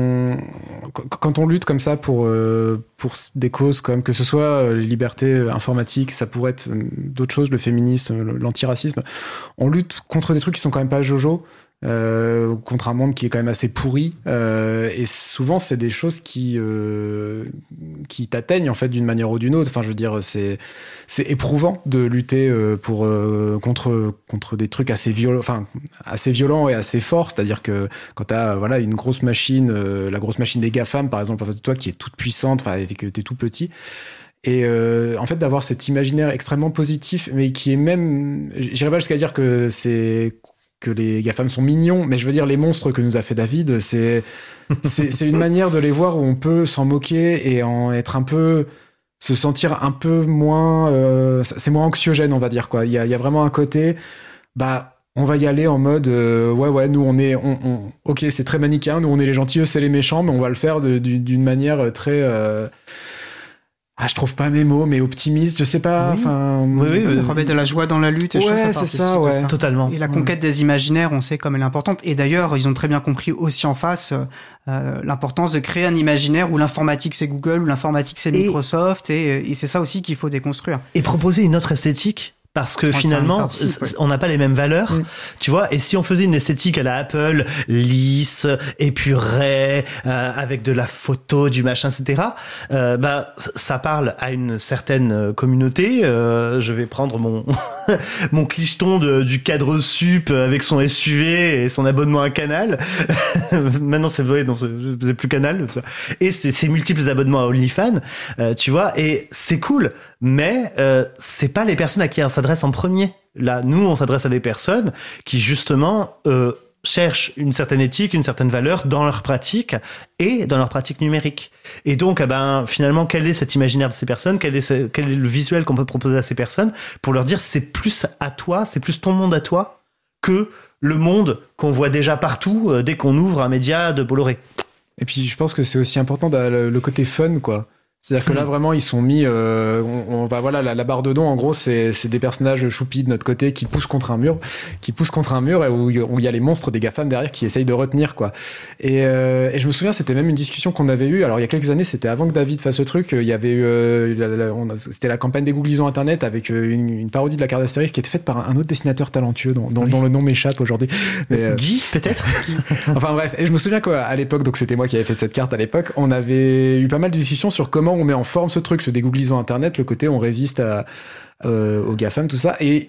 on lutte comme ça pour des causes, quand même, que ce soit les libertés informatiques, ça pourrait être d'autres choses, le féminisme, l'antiracisme, on lutte contre des trucs qui sont quand même pas jojo. Contre un monde qui est quand même assez pourri, et souvent c'est des choses qui t'atteignent en fait d'une manière ou d'une autre. Enfin, je veux dire, c'est éprouvant de lutter contre des trucs assez violents et assez forts. C'est-à-dire que quand t'as une grosse machine, la grosse machine des GAFAM par exemple en face de toi qui est toute puissante, enfin et que t'es tout petit. Et en fait, d'avoir cet imaginaire extrêmement positif, mais qui est même, j'irais pas jusqu'à dire que les GAFAM sont mignons, mais je veux dire, les monstres que nous a fait David, c'est une manière de les voir où on peut s'en moquer et se sentir un peu moins, c'est moins anxiogène, on va dire, quoi. Il y a vraiment un côté, on va y aller en mode, nous ok, c'est très manichéen, nous on est les gentils, eux c'est les méchants, mais on va le faire d'une manière très, je trouve pas mes mots, mais optimiste, je sais pas. Oui, remettre de la joie dans la lutte. Et je trouve ça c'est ça, ouais. ça. Totalement. Et la conquête des imaginaires, on sait comme elle est importante. Et d'ailleurs, ils ont très bien compris aussi en face l'importance de créer un imaginaire où l'informatique c'est Google, où l'informatique c'est Microsoft, et c'est ça aussi qu'il faut déconstruire. Et proposer une autre esthétique. Parce que finalement, on n'a pas les mêmes valeurs, tu vois. Et si on faisait une esthétique à la Apple, lisse, épurée, avec de la photo, du machin, etc., ça parle à une certaine communauté. Je vais prendre mon clicheton du cadre sup avec son SUV et son abonnement à Canal. Maintenant, c'est vrai, non, c'est plus Canal. Et ses multiples abonnements à OnlyFans, tu vois. Et c'est cool, mais c'est pas les personnes à qui on s'adresse en premier. Là, nous, on s'adresse à des personnes qui, justement, cherchent une certaine éthique, une certaine valeur dans leur pratique et dans leur pratique numérique. Et donc, finalement, quel est cet imaginaire de ces personnes ? Quel est le visuel qu'on peut proposer à ces personnes pour leur dire c'est plus à toi, c'est plus ton monde à toi que le monde qu'on voit déjà partout dès qu'on ouvre un média de Bolloré. Et puis, je pense que c'est aussi important le côté fun, quoi. C'est-à-dire que là, vraiment, ils sont mis... on va, voilà, la barre de don, en gros, c'est des personnages choupis de notre côté qui poussent contre un mur, et où il y a les monstres des GAFAM derrière qui essayent de retenir, quoi. Et je me souviens, c'était même une discussion qu'on avait eue. Alors, il y a quelques années, c'était avant que David fasse ce truc. Il y avait eu... c'était la campagne des Googlisons Internet avec une parodie de la carte d'Astérix qui était faite par un autre dessinateur talentueux dont le nom m'échappe aujourd'hui. Mais, Guy, peut-être. Enfin bref, et je me souviens qu'à l'époque, donc c'était moi qui avais fait cette carte à l'époque, on avait eu pas mal de discussions sur comment on met en forme ce truc, ce dégooglisant Internet, le côté on résiste aux GAFAM, tout ça. Et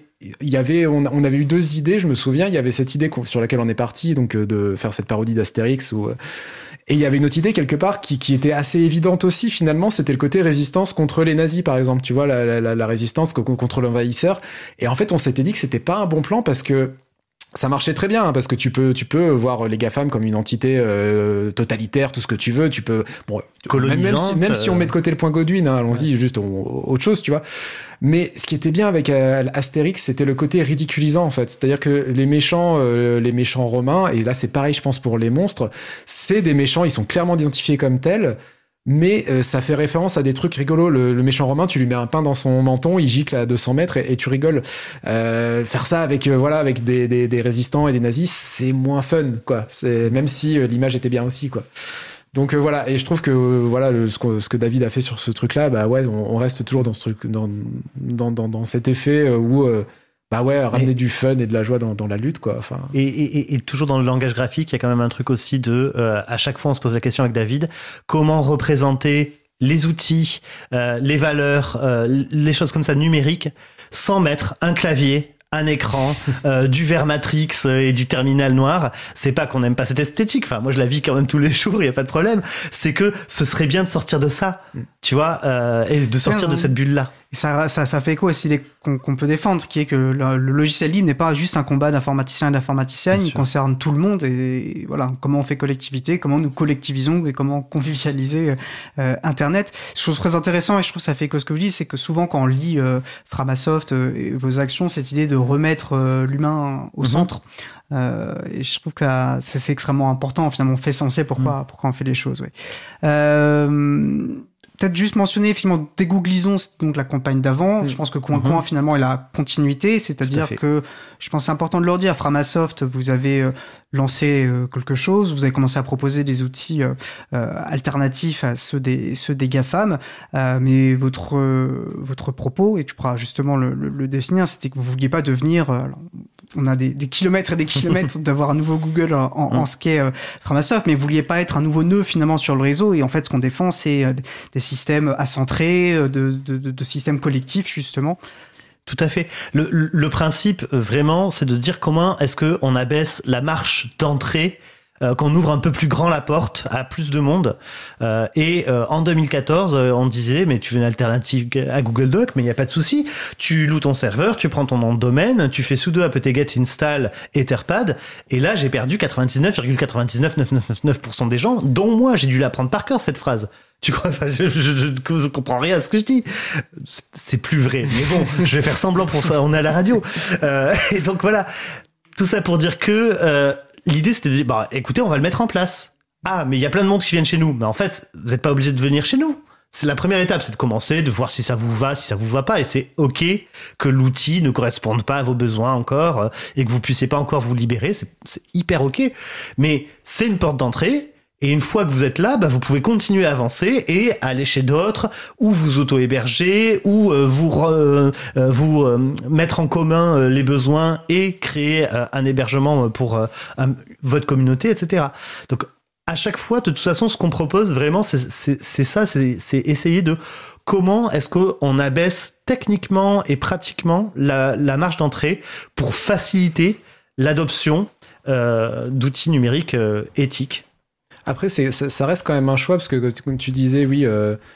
on avait eu deux idées, je me souviens. Il y avait cette idée sur laquelle on est parti, donc de faire cette parodie d'Astérix. Et il y avait une autre idée quelque part qui était assez évidente aussi, finalement, c'était le côté résistance contre les nazis, par exemple. Tu vois, la résistance contre l'envahisseur. Et en fait, on s'était dit que c'était pas un bon plan parce que ça marchait très bien, hein, parce que tu peux voir les GAFAM comme une entité totalitaire, tout ce que tu veux. Tu peux, bon, même si on met de côté le point Godwin, hein, allons-y, juste autre chose, tu vois. Mais ce qui était bien avec Astérix, c'était le côté ridiculisant, en fait. C'est-à-dire que les méchants romains, et là c'est pareil, je pense, pour les monstres, c'est des méchants, ils sont clairement identifiés comme tels. Mais ça fait référence à des trucs rigolos. Le méchant romain, tu lui mets un pain dans son menton, il gicle à 200 mètres et tu rigoles. Faire ça avec des résistants et des nazis, c'est moins fun, quoi. Même si l'image était bien aussi, quoi. Donc voilà, et je trouve que ce que David a fait sur ce truc-là, bah ouais, on reste toujours dans ce truc, dans cet effet où ramener du fun et de la joie dans la lutte, quoi. Enfin. Et toujours dans le langage graphique, il y a quand même un truc aussi à chaque fois on se pose la question avec David, comment représenter les outils, les valeurs, les choses comme ça numériques, sans mettre un clavier, un écran, du verre Matrix et du terminal noir. C'est pas qu'on n'aime pas cette esthétique. Enfin, moi, je la vis quand même tous les jours. Il y a pas de problème. C'est que ce serait bien de sortir de ça, tu vois, et de sortir de cette bulle-là. Et ça fait écho à cette idée qu'on peut défendre, qui est que le logiciel libre n'est pas juste un combat d'informaticiens et d'informaticiennes, il concerne tout le monde, et voilà, comment on fait collectivité, comment nous collectivisons et comment convivialiser Internet. Je trouve très intéressant, et je trouve que ça fait écho à ce que je dis, c'est que souvent quand on lit Framasoft et vos actions, cette idée de remettre l'humain au centre, et je trouve que c'est extrêmement important. Finalement, on fait sensé pourquoi on fait les choses. Ouais. Peut-être juste mentionner finalement Dégooglisons, c'est donc la campagne d'avant. Je pense que Coin Coin finalement est la continuité, c'est-à-dire que je pense que c'est important de leur dire. Framasoft, vous avez lancé quelque chose, vous avez commencé à proposer des outils alternatifs à ceux des GAFAM, mais votre propos, et tu pourras justement le définir, c'était que vous vouliez pas devenir on a des kilomètres et des kilomètres d'avoir un nouveau Google en ce qu'est Framasoft, mais vous vouliez pas être un nouveau nœud finalement sur le réseau, et en fait ce qu'on défend c'est des systèmes accentrés, de systèmes collectifs justement. Tout à fait. Le principe vraiment, c'est de dire comment est-ce que on abaisse la marche d'entrée, qu'on ouvre un peu plus grand la porte à plus de monde. En 2014, on disait, mais tu veux une alternative à Google Doc, mais il n'y a pas de souci. Tu loues ton serveur, tu prends ton nom de domaine, tu fais sudo apt-get install etherpad, et là, j'ai perdu 99,99999% des gens, dont moi, j'ai dû l'apprendre par cœur, cette phrase. Tu crois, enfin, je comprends rien à ce que je dis. C'est plus vrai, mais bon, je vais faire semblant pour ça, on est à la radio. Et donc voilà, tout ça pour dire que l'idée c'était de dire, écoutez, on va le mettre en place. Ah, mais il y a plein de monde qui viennent chez nous. Mais en fait, vous n'êtes pas obligé de venir chez nous. C'est la première étape, c'est de commencer, de voir si ça vous va, si ça vous va pas. Et c'est OK que l'outil ne corresponde pas à vos besoins encore et que vous puissiez pas encore vous libérer. C'est hyper OK. Mais c'est une porte d'entrée. Et une fois que vous êtes là, vous pouvez continuer à avancer et aller chez d'autres, ou vous auto-héberger, ou vous mettre en commun les besoins et créer un hébergement pour votre communauté, etc. Donc, à chaque fois, de toute façon, ce qu'on propose vraiment, c'est ça, c'est essayer de comment est-ce qu'on abaisse techniquement et pratiquement la marche d'entrée pour faciliter l'adoption d'outils numériques éthiques. Après, ça reste quand même un choix, parce que comme tu disais, oui,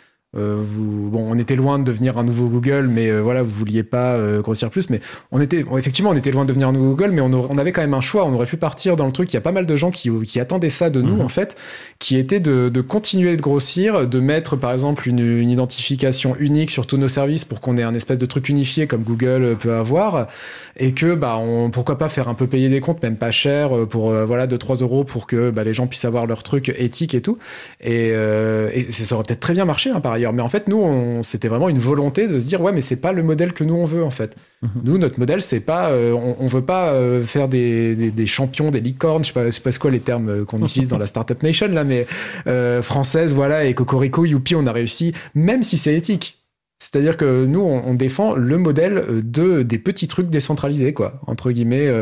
on était loin de devenir un nouveau Google, mais vous vouliez pas grossir plus, mais effectivement, on était loin de devenir un nouveau Google, mais on avait quand même un choix. On aurait pu partir dans le truc. Il y a pas mal de gens qui attendaient ça de nous, en fait, qui était de continuer de grossir, de mettre, par exemple, une identification unique sur tous nos services pour qu'on ait un espèce de truc unifié comme Google peut avoir, et que, pourquoi pas faire un peu payer des comptes, même pas cher, pour, 2-3 euros pour que, les gens puissent avoir leur truc éthique et tout. Et ça aurait peut-être très bien marché, hein, par ailleurs. ailleurs. Mais en fait, nous, c'était vraiment une volonté de se dire, ouais, mais c'est pas le modèle que nous on veut en fait. Nous, notre modèle, c'est pas, on veut pas faire des champions, des licornes. Je sais pas quoi les termes qu'on utilise dans la Startup Nation là, mais française, voilà, et cocorico, youpi, on a réussi, même si c'est éthique. C'est-à-dire que nous, on défend le modèle des petits trucs décentralisés, quoi, entre guillemets.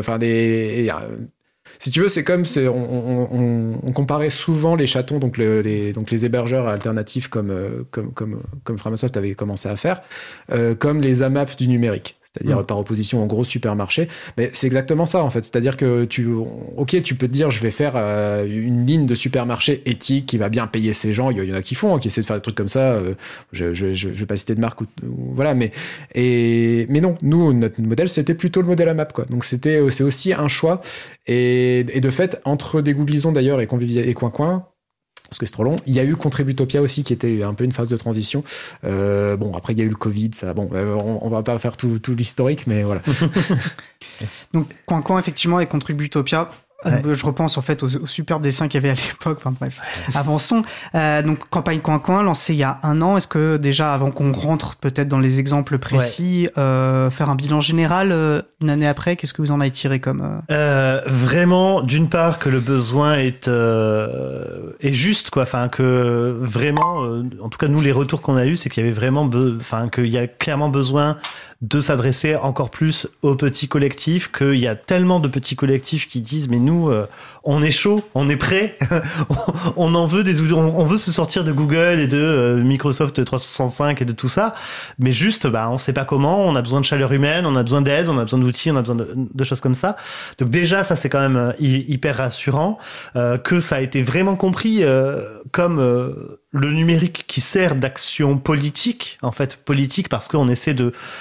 Si tu veux, c'est comme on comparait souvent les chatons, donc les hébergeurs alternatifs comme Framasoft avait commencé à faire, comme les AMAP du numérique. C'est-à-dire par opposition aux gros supermarchés. Mais c'est exactement ça, en fait. C'est-à-dire que tu peux te dire, je vais faire une ligne de supermarché éthique qui va bien payer ces gens. Il y en a qui font, qui essaient de faire des trucs comme ça. Je vais pas citer de marque, voilà. Mais non, nous, notre modèle, c'était plutôt le modèle AMAP, quoi. Donc c'est aussi un choix. Et de fait, entre Dégoublisons d'ailleurs et Coin, parce que c'est trop long. Il y a eu Contributopia aussi, qui était un peu une phase de transition. Après, il y a eu le Covid, ça. On va pas faire tout l'historique, mais voilà. Donc, Coin, effectivement, et Contributopia. Ouais. Je repense en fait aux superbes dessins qu'il y avait à l'époque. Enfin bref, avançons. Donc campagne Coin lancée il y a 1 an. Est-ce que déjà, avant qu'on rentre peut-être dans les exemples précis, faire un bilan général une année après, qu'est-ce que vous en avez tiré comme Vraiment, d'une part que le besoin est juste, quoi. Enfin que vraiment, en tout cas nous les retours qu'on a eu, c'est qu'il y avait vraiment, qu'il y a clairement besoin de s'adresser encore plus aux petits collectifs, qu'il y a tellement de petits collectifs qui disent mais nous on est chaud, on est prêt, on en veut des outils, on veut se sortir de Google et de Microsoft 365 et de tout ça, mais juste on sait pas comment, on a besoin de chaleur humaine, on a besoin d'aide, on a besoin d'outils, on a besoin de choses comme ça. Donc déjà ça c'est quand même hyper rassurant, que ça a été vraiment compris comme le numérique qui sert d'action politique, en fait politique parce qu'on essaie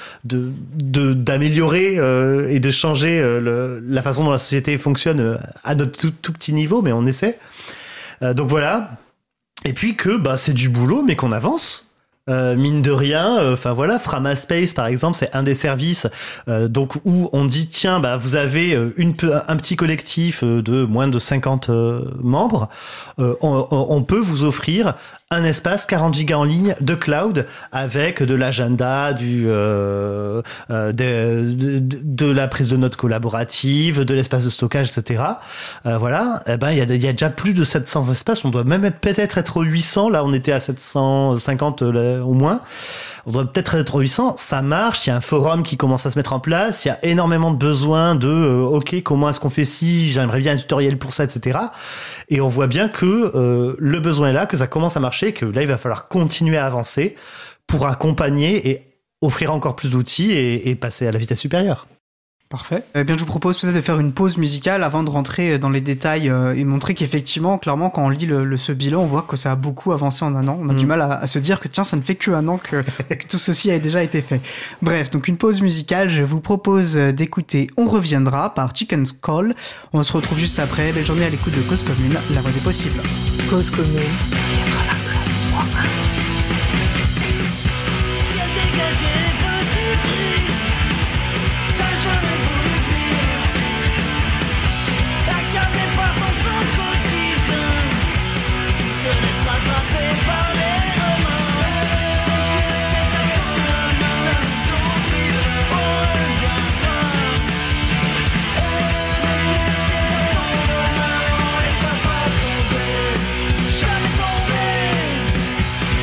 d'améliorer et de changer la façon dont la société fonctionne à notre tout petit niveau, mais on essaie. Donc voilà. Et puis que c'est du boulot, mais qu'on avance. Mine de rien, Framaspace par exemple, c'est un des services donc où on dit tiens vous avez un petit collectif de moins de 50 membres, on peut vous offrir un espace 40 gigas en ligne de cloud avec de l'agenda, de la prise de notes collaborative, de l'espace de stockage, etc. Voilà. Il y a déjà plus de 700 espaces. On doit même peut-être être 800. Là, on était à 750 au moins. On doit peut-être être 800. Ça marche. Il y a un forum qui commence à se mettre en place. Il y a énormément de besoins OK, comment est-ce qu'on fait ci? J'aimerais bien un tutoriel pour ça, etc. Et on voit bien que le besoin est là, que ça commence à marcher, que là, il va falloir continuer à avancer pour accompagner et offrir encore plus d'outils et passer à la vitesse supérieure. Parfait. Eh bien, je vous propose peut-être de faire une pause musicale avant de rentrer dans les détails et montrer qu'effectivement, clairement, quand on lit ce bilan, on voit que ça a beaucoup avancé en 1 an. On a du mal à se dire que tiens, ça ne fait que 1 an que tout ceci a déjà été fait. Bref, donc une pause musicale. Je vous propose d'écouter On reviendra par Chicken's Call. On se retrouve juste après. Belle journée à l'écoute de Cause Commune, la voix des possibles. Cause Commune. Jamais tomber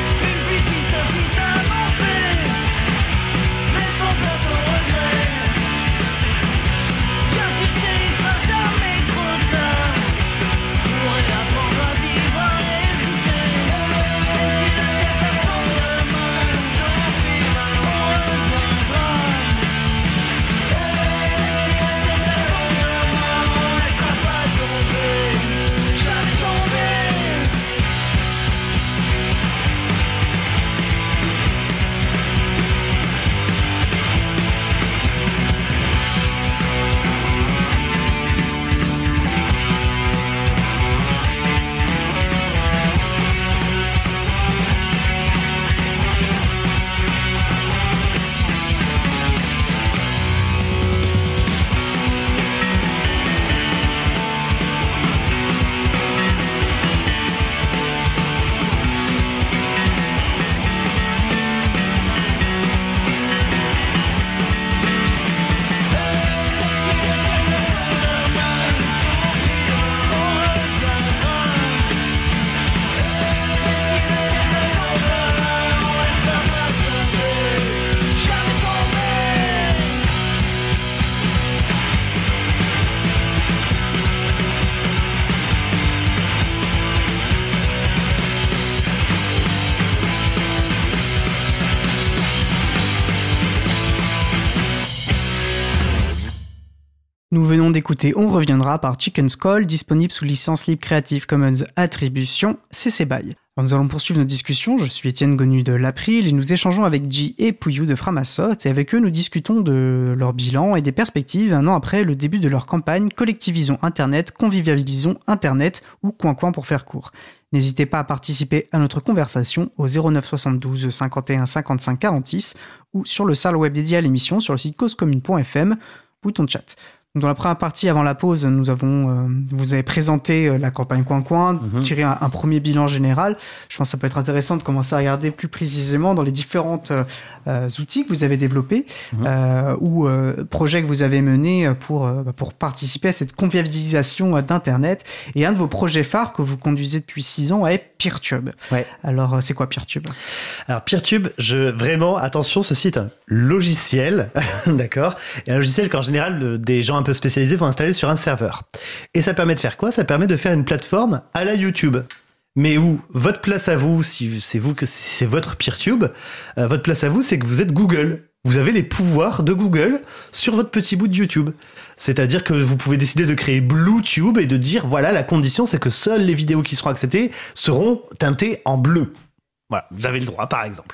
venons d'écouter On reviendra par Chicken Skull, disponible sous licence libre Creative Commons Attribution CC BY. Alors nous allons poursuivre notre discussion. Je suis Étienne Gonu de l'April et nous échangeons avec J et Pouillou de Framasoft et avec eux nous discutons de leur bilan et des perspectives un an après le début de leur campagne Collectivisons Internet, convivialisons Internet ou Coin Coin pour faire court. N'hésitez pas à participer à notre conversation au 09 72 51 55 46 ou sur le salon web dédié à l'émission sur le site causecommune.fm, bouton de chat. Dans la première partie, avant la pause, vous avez présenté la campagne Coin Coin, tiré un premier bilan général. Je pense que ça peut être intéressant de commencer à regarder plus précisément dans les différentes outils que vous avez développés ou projets que vous avez menés pour participer à cette convivialisation d'Internet. Et un de vos projets phares que vous conduisez depuis 6 ans est Peertube. Ouais. Alors, c'est quoi Peertube ? Alors Peertube, vraiment, attention, ceci est un logiciel, d'accord ? Et un logiciel qu'en général, des gens un peu spécialisés vont installer sur un serveur. Et ça permet de faire quoi ? Ça permet de faire une plateforme à la YouTube. Mais où votre place à vous, si c'est votre Peertube, votre place à vous, c'est que vous êtes Google. Vous avez les pouvoirs de Google sur votre petit bout de YouTube. C'est-à-dire que vous pouvez décider de créer BlueTube et de dire, voilà, la condition, c'est que seules les vidéos qui seront acceptées seront teintées en bleu. Voilà, vous avez le droit, par exemple.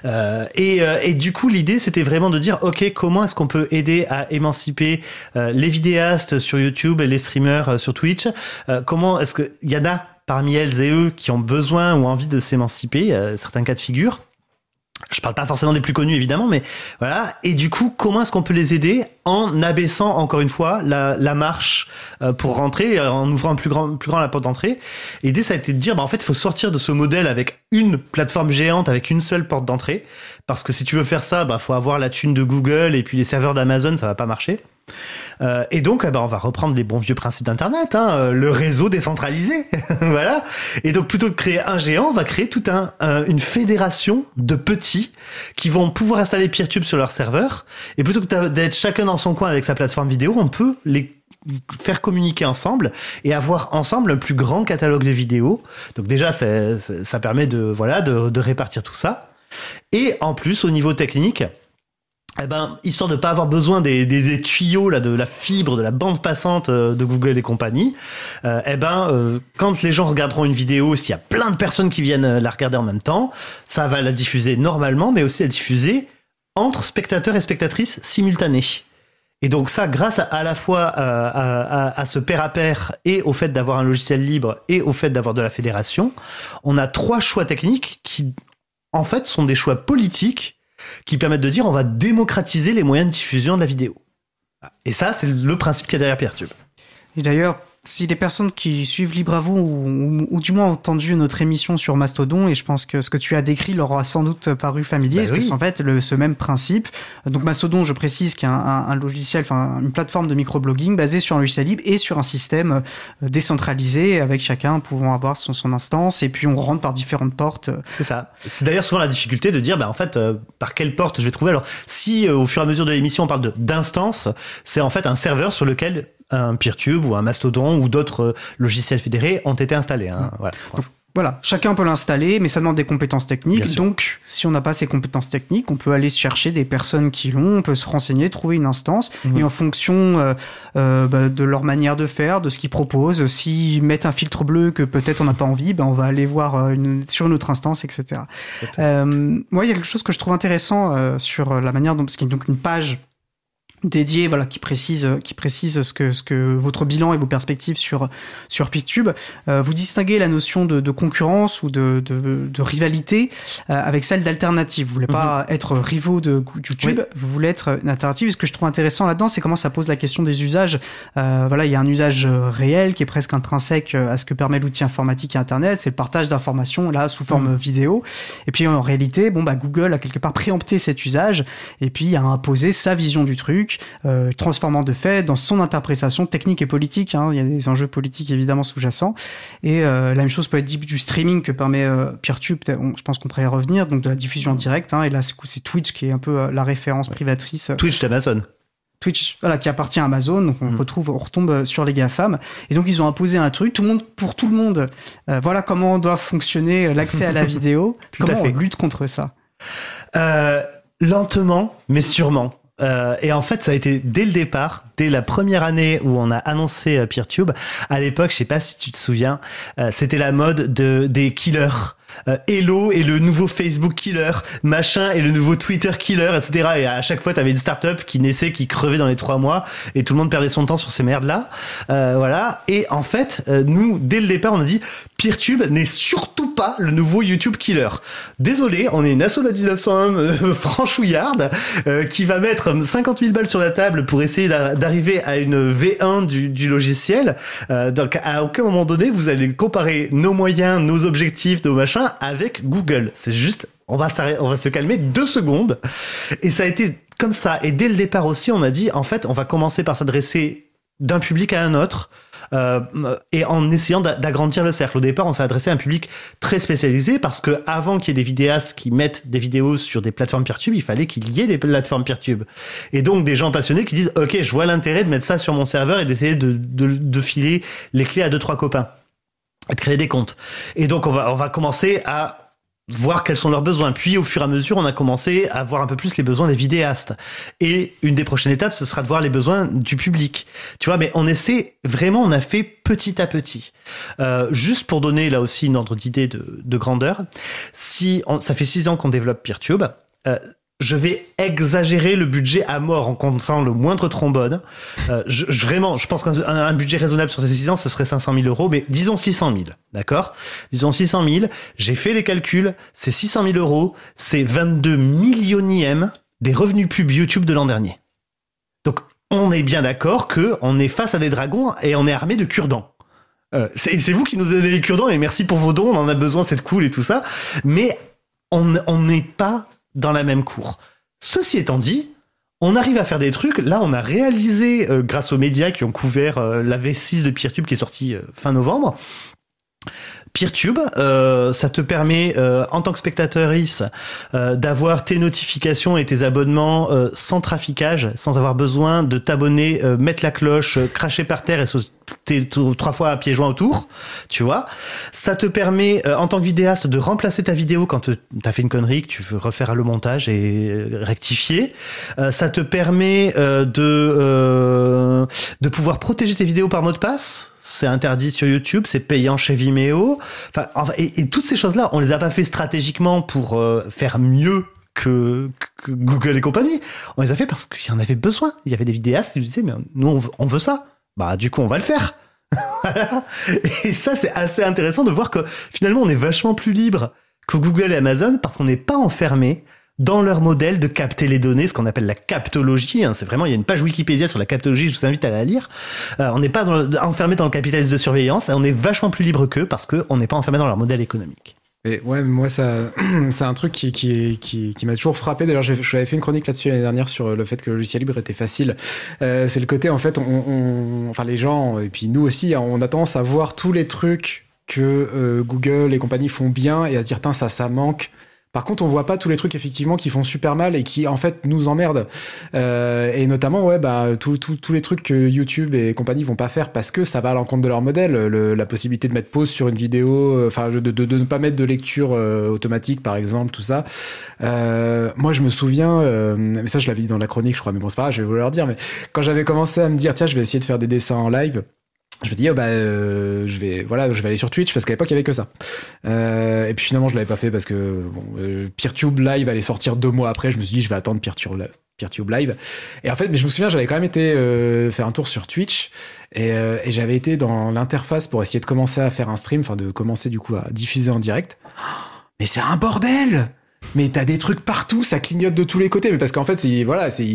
Et du coup, l'idée, c'était vraiment de dire, OK, comment est-ce qu'on peut aider à émanciper les vidéastes sur YouTube et les streamers sur Twitch ? Comment est-ce qu'il y en a parmi elles et eux qui ont besoin ou envie de s'émanciper, certains cas de figure. Je parle pas forcément des plus connus, évidemment, mais voilà. Et du coup, comment est-ce qu'on peut les aider en abaissant, encore une fois, la marche pour rentrer, en ouvrant plus grand la porte d'entrée. Et l'idée, ça a été de dire, en fait, il faut sortir de ce modèle avec une plateforme géante, avec une seule porte d'entrée. Parce que si tu veux faire ça, faut avoir la thune de Google et puis les serveurs d'Amazon, ça va pas marcher. Et donc, on va reprendre les bons vieux principes d'Internet, le réseau décentralisé, voilà. Et donc, plutôt que de créer un géant, on va créer toute une fédération de petits qui vont pouvoir installer Peertube sur leur serveur. Et plutôt que d'être chacun dans son coin avec sa plateforme vidéo, on peut les faire communiquer ensemble et avoir ensemble un plus grand catalogue de vidéos. Donc déjà, ça permet de répartir tout ça. Et en plus, au niveau technique, histoire de pas avoir besoin des tuyaux là, de la fibre, de la bande passante de Google et compagnie, quand les gens regarderont une vidéo, s'il y a plein de personnes qui viennent la regarder en même temps, ça va la diffuser normalement, mais aussi la diffuser entre spectateurs et spectatrices simultanés. Et donc ça, grâce à la fois à ce pair à pair et au fait d'avoir un logiciel libre et au fait d'avoir de la fédération, on a 3 choix techniques qui, en fait, sont des choix politiques qui permettent de dire on va démocratiser les moyens de diffusion de la vidéo. Et ça, c'est le principe qu'il y a derrière Peertube. Et d'ailleurs, si les personnes qui suivent Libre à vous ou du moins ont entendu notre émission sur Mastodon, et je pense que ce que tu as décrit leur aura sans doute paru familier, parce que c'est en fait ce même principe. Donc Mastodon, je précise qu'il y a un logiciel, une plateforme de microblogging basée sur un logiciel libre et sur un système décentralisé avec chacun pouvant avoir son instance, et puis on rentre par différentes portes. C'est ça. C'est d'ailleurs souvent la difficulté de dire, par quelle porte je vais trouver. Alors, si au fur et à mesure de l'émission on parle d'instance, c'est en fait un serveur sur lequel un Peertube ou un Mastodon ou d'autres logiciels fédérés ont été installés. Voilà. Donc, voilà, chacun peut l'installer, mais ça demande des compétences techniques. Donc, si on n'a pas ces compétences techniques, on peut aller chercher des personnes qui l'ont, on peut se renseigner, trouver une instance, et en fonction de leur manière de faire, de ce qu'ils proposent, s'ils mettent un filtre bleu que peut-être on n'a pas envie, on va aller voir sur une autre instance, etc. Moi, il y a quelque chose que je trouve intéressant sur la manière dont, parce qu'il y a donc une page dédié, qui précise ce que votre bilan et vos perspectives sur Peertube. Vous distinguez la notion de concurrence ou de rivalité avec celle d'alternative. Vous voulez pas être rivaux de YouTube, vous voulez être une alternative. Et ce que je trouve intéressant là-dedans, c'est comment ça pose la question des usages. Il y a un usage réel qui est presque intrinsèque à ce que permet l'outil informatique et Internet, c'est le partage d'informations là sous forme vidéo. Et puis en réalité, Google a quelque part préempté cet usage et puis a imposé sa vision du truc, transformant de fait dans son interprétation technique et politique. Il y a des enjeux politiques évidemment sous-jacents. Et la même chose peut être dit du streaming que permet Peertube. Je pense qu'on pourrait y revenir, donc de la diffusion en direct. Et là, c'est Twitch qui est un peu la référence privatrice. Twitch d'Amazon. Twitch, qui appartient à Amazon, donc on retombe sur les GAFAM. Et donc ils ont imposé un truc, pour tout le monde. Voilà comment doit fonctionner l'accès à la vidéo. Comment on lutte contre ça ? Lentement, mais sûrement. Et en fait, ça a été dès le départ, dès la première année où on a annoncé PeerTube. À l'époque, je sais pas si tu te souviens, c'était la mode des killers. Hello est le nouveau Facebook killer, machin est le nouveau Twitter killer, etc. Et à chaque fois, t'avais une startup qui naissait, qui crevait dans les 3 mois, et tout le monde perdait son temps sur ces merdes-là. Voilà. Et en fait, nous, dès le départ, on a dit PeerTube n'est surtout pas le nouveau YouTube killer. Désolé, on est une asso de 1901 franchouillarde qui va mettre 50 000 balles sur la table pour essayer d'arriver à une V1 du logiciel. Donc, à aucun moment donné, vous allez comparer nos moyens, nos objectifs, nos machins avec Google. C'est juste, on va se calmer 2 secondes. Et ça a été comme ça. Et dès le départ aussi, on a dit, en fait, on va commencer par s'adresser d'un public à un autre. Et en essayant d'agrandir le cercle. Au départ, on s'est adressé à un public très spécialisé parce que avant qu'il y ait des vidéastes qui mettent des vidéos sur des plateformes PeerTube, il fallait qu'il y ait des plateformes PeerTube. Et donc des gens passionnés qui disent OK, je vois l'intérêt de mettre ça sur mon serveur et d'essayer de filer les clés à 2-3 copains et de créer des comptes. Et donc on va commencer à voir quels sont leurs besoins. Puis, au fur et à mesure, on a commencé à voir un peu plus les besoins des vidéastes. Et une des prochaines étapes, ce sera de voir les besoins du public. Tu vois, mais on a fait petit à petit. Juste pour donner là aussi une ordre d'idée de grandeur, ça fait 6 ans qu'on développe PeerTube, je vais exagérer le budget à mort en comptant le moindre trombone. Je pense qu'un budget raisonnable sur ces 6 ans, ce serait 500 000 euros, mais disons 600 000, d'accord ? Disons 600 000, j'ai fait les calculs, c'est 600 000 euros, c'est 22 millionièmes des revenus pub YouTube de l'an dernier. Donc, on est bien d'accord qu'on est face à des dragons et on est armé de cure-dents. C'est vous qui nous donnez les cure-dents et merci pour vos dons, on en a besoin, c'est cool et tout ça, mais on n'est pas dans la même cour. Ceci étant dit, on arrive à faire des trucs. Là, on a réalisé, grâce aux médias qui ont couvert la V6 de PeerTube qui est sortie fin novembre, PeerTube, ça te permet, en tant que spectateur d'avoir tes notifications et tes abonnements sans traficage, sans avoir besoin de t'abonner, mettre la cloche, cracher par terre et sauter 3 fois à pieds joints autour, tu vois. Ça te permet, en tant que vidéaste, de remplacer ta vidéo quand t'as fait une connerie, que tu veux refaire le montage et rectifier. Ça te permet de pouvoir protéger tes vidéos par mot de passe. C'est interdit sur YouTube, c'est payant chez Vimeo. Et toutes ces choses-là, on les a pas fait stratégiquement pour faire mieux que Google et compagnie. On les a fait parce qu'il y en avait besoin. Il y avait des vidéastes qui disaient, mais nous, on veut ça. Bah, du coup, on va le faire. Voilà. Et ça, c'est assez intéressant de voir que finalement, on est vachement plus libre que Google et Amazon parce qu'on n'est pas enfermé dans leur modèle de capter les données, ce qu'on appelle la captologie. C'est vraiment, il y a une page Wikipédia sur la captologie, je vous invite à la lire. On n'est pas enfermé dans le capitalisme de surveillance, on est vachement plus libre qu'eux parce qu'on n'est pas enfermé dans leur modèle économique. Et ouais, moi, c'est un truc qui m'a toujours frappé. D'ailleurs, j'avais fait une chronique là-dessus l'année dernière sur le fait que le logiciel libre était facile. C'est le côté, en fait, enfin, les gens, et puis nous aussi, on a tendance à voir tous les trucs que Google et compagnie font bien et à se dire, tiens, ça manque. Par contre, on voit pas tous les trucs effectivement qui font super mal et qui en fait nous emmerdent. Et notamment, tous les trucs que YouTube et compagnie vont pas faire parce que ça va à l'encontre de leur modèle. La possibilité de mettre pause sur une vidéo, enfin de ne pas mettre de lecture automatique par exemple, tout ça. Moi, je me souviens, mais ça je l'avais dit dans la chronique, je crois, mais bon c'est pas grave, je vais vous le redire. Mais quand j'avais commencé à me dire tiens, je vais essayer de faire des dessins en live. Je me dis, je vais aller sur Twitch parce qu'à l'époque, il y avait que ça. Et puis finalement, je l'avais pas fait parce que PeerTube Live allait sortir 2 mois après. Je me suis dit, je vais attendre PeerTube Live. Et en fait, mais je me souviens, j'avais quand même été faire un tour sur Twitch et j'avais été dans l'interface pour essayer de commencer à faire un stream, enfin de commencer du coup à diffuser en direct. Mais c'est un bordel! Mais t'as des trucs partout, ça clignote de tous les côtés. Mais parce qu'en fait, il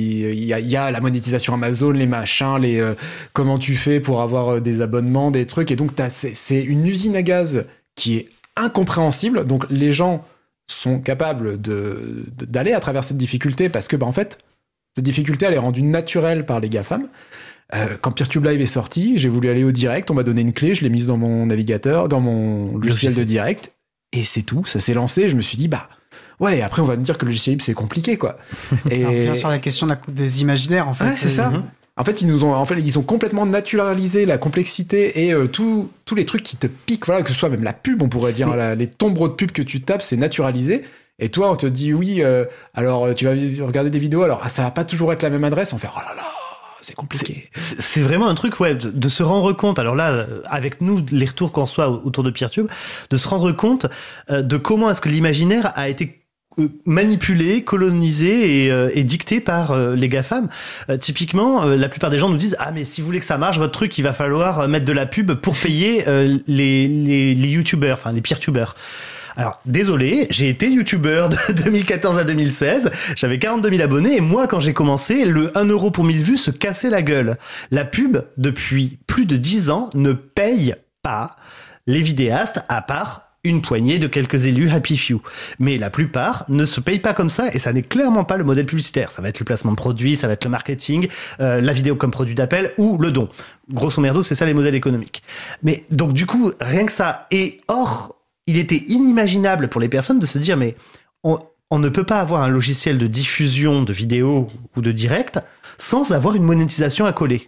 y a la monétisation Amazon, les machins, comment tu fais pour avoir des abonnements, des trucs. Et donc, c'est une usine à gaz qui est incompréhensible. Donc, les gens sont capables d'aller à travers cette difficulté parce que, en fait, cette difficulté, elle est rendue naturelle par les GAFAM. Quand PeerTube Live est sorti, j'ai voulu aller au direct, on m'a donné une clé, je l'ai mise dans mon navigateur, dans mon logiciel de direct. Et c'est tout, ça s'est lancé. Je me suis dit, ouais, après on va me dire que le logiciel libre c'est compliqué quoi. Et on revient sur la question des imaginaires en fait. Ouais, c'est ça. En fait, ils ont complètement naturalisé la complexité et tous les trucs qui te piquent, voilà, que ce soit même la pub, on pourrait dire, les tombereaux de pub que tu tapes, c'est naturalisé. Et toi, on te dit oui, alors tu vas regarder des vidéos, alors ça va pas toujours être la même adresse. On fait oh là là, c'est compliqué. C'est vraiment un truc, ouais, de se rendre compte. Alors là, avec nous, les retours qu'on reçoit autour de PeerTube, de se rendre compte de comment est-ce que l'imaginaire a été manipulé, colonisé et dicté par les GAFAM. Typiquement, la plupart des gens nous disent « Ah, mais si vous voulez que ça marche, votre truc, il va falloir mettre de la pub pour payer les YouTubers, enfin les PeerTubers. » Alors, désolé, j'ai été YouTuber de 2014 à 2016, j'avais 42 000 abonnés, et moi, quand j'ai commencé, le 1 euro pour 1000 vues se cassait la gueule. La pub, depuis plus de 10 ans, ne paye pas les vidéastes, à part une poignée de quelques élus happy few. Mais la plupart ne se payent pas comme ça, et ça n'est clairement pas le modèle publicitaire. Ça va être le placement de produits, ça va être le marketing, la vidéo comme produit d'appel, ou le don. Grosso merdo, c'est ça les modèles économiques. Mais donc du coup, rien que ça. Et or, il était inimaginable pour les personnes de se dire, mais on ne peut pas avoir un logiciel de diffusion de vidéos ou de direct sans avoir une monétisation à coller.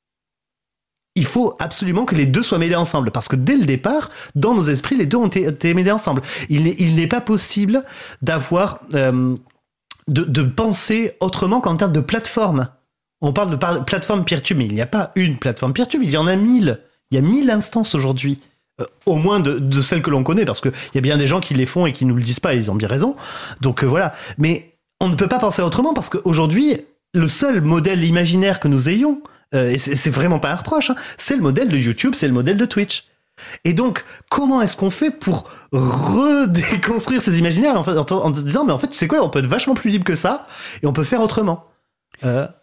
Il faut absolument que les deux soient mêlés ensemble, parce que dès le départ, dans nos esprits, les deux ont été mêlés ensemble. Il n'est pas possible d'avoir de penser autrement qu'en termes de plateforme. On parle de plateforme PeerTube, mais il n'y a pas une plateforme PeerTube, il y en a 1000. Il y a 1000 instances aujourd'hui. Au moins de celles que l'on connaît, parce qu'il y a bien des gens qui les font et qui nous le disent pas, et ils ont bien raison. Donc voilà. Mais on ne peut pas penser autrement, parce qu'aujourd'hui, le seul modèle imaginaire que nous ayons, et c'est vraiment pas un reproche, hein, c'est le modèle de YouTube, c'est le modèle de Twitch. Et donc, comment est-ce qu'on fait pour redéconstruire ces imaginaires en disant, mais en fait, tu sais quoi, on peut être vachement plus libre que ça, et on peut faire autrement. Voilà.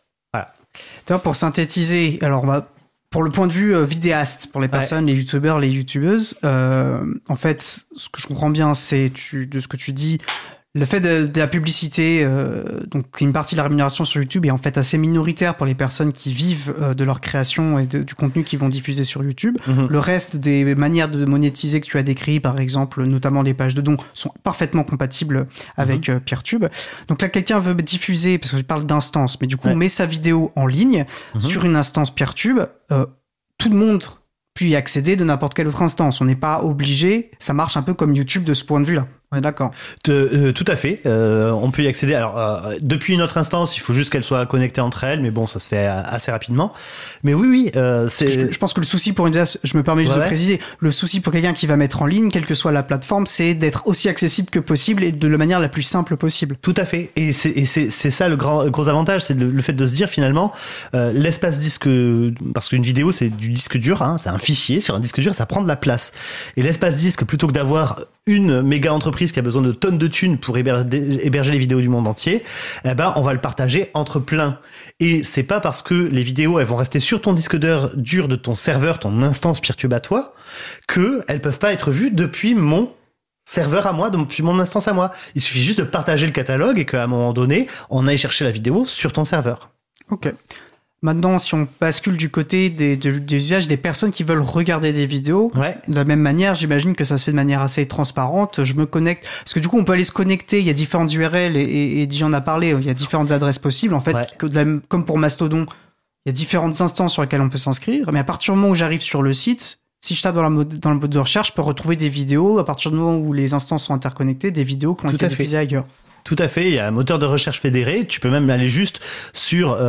Pour synthétiser, alors on va... Pour le point de vue vidéaste, pour les personnes, les youtubeurs, les youtubeuses, en fait, ce que je comprends bien, c'est de ce que tu dis, le fait de la publicité, donc une partie de la rémunération sur YouTube est en fait assez minoritaire pour les personnes qui vivent de leur création et du contenu qu'ils vont diffuser sur YouTube. Le reste des manières de monétiser que tu as décrit, par exemple, notamment les pages de dons, sont parfaitement compatibles avec PeerTube. Donc là, quelqu'un veut diffuser, parce que je parle d'instance, mais du coup, on met sa vidéo en ligne sur une instance PeerTube. Tout le monde peut y accéder de n'importe quelle autre instance. On n'est pas obligé. Ça marche un peu comme YouTube de ce point de vue-là. On est d'accord. Tout à fait. On peut y accéder. Alors, depuis une autre instance, il faut juste qu'elle soit connectée entre elles, mais bon, ça se fait assez rapidement. Mais oui, c'est... Je pense que le souci pour je me permets juste de préciser, le souci pour quelqu'un qui va mettre en ligne, quelle que soit la plateforme, c'est d'être aussi accessible que possible et de la manière la plus simple possible. Tout à fait. Et c'est ça le gros avantage, c'est le fait de se dire finalement, l'espace disque, parce qu'une vidéo, c'est du disque dur, hein, c'est un fichier sur un disque dur, ça prend de la place. Et l'espace disque, plutôt que d'avoir une méga entreprise qui a besoin de tonnes de thunes pour héberger les vidéos du monde entier, eh ben, on va le partager entre plein. Et c'est pas parce que les vidéos, elles vont rester sur ton disque dur de ton serveur, ton instance PeerTube à toi, que elles peuvent pas être vues depuis mon serveur à moi, depuis mon instance à moi. Il suffit juste de partager le catalogue et qu'à un moment donné, on aille chercher la vidéo sur ton serveur. Ok. Maintenant, si on bascule du côté des usages des personnes qui veulent regarder des vidéos, de la même manière, j'imagine que ça se fait de manière assez transparente. Je me connecte, parce que du coup, on peut aller se connecter. Il y a différentes URL et Eddie en a parlé. Il y a différentes adresses possibles. En fait, comme pour Mastodon, il y a différentes instances sur lesquelles on peut s'inscrire. Mais à partir du moment où j'arrive sur le site, si je tape dans le mode de recherche, je peux retrouver des vidéos. À partir du moment où les instances sont interconnectées, des vidéos qui ont été diffusées ailleurs. Tout à fait, il y a un moteur de recherche fédéré, tu peux même aller juste sur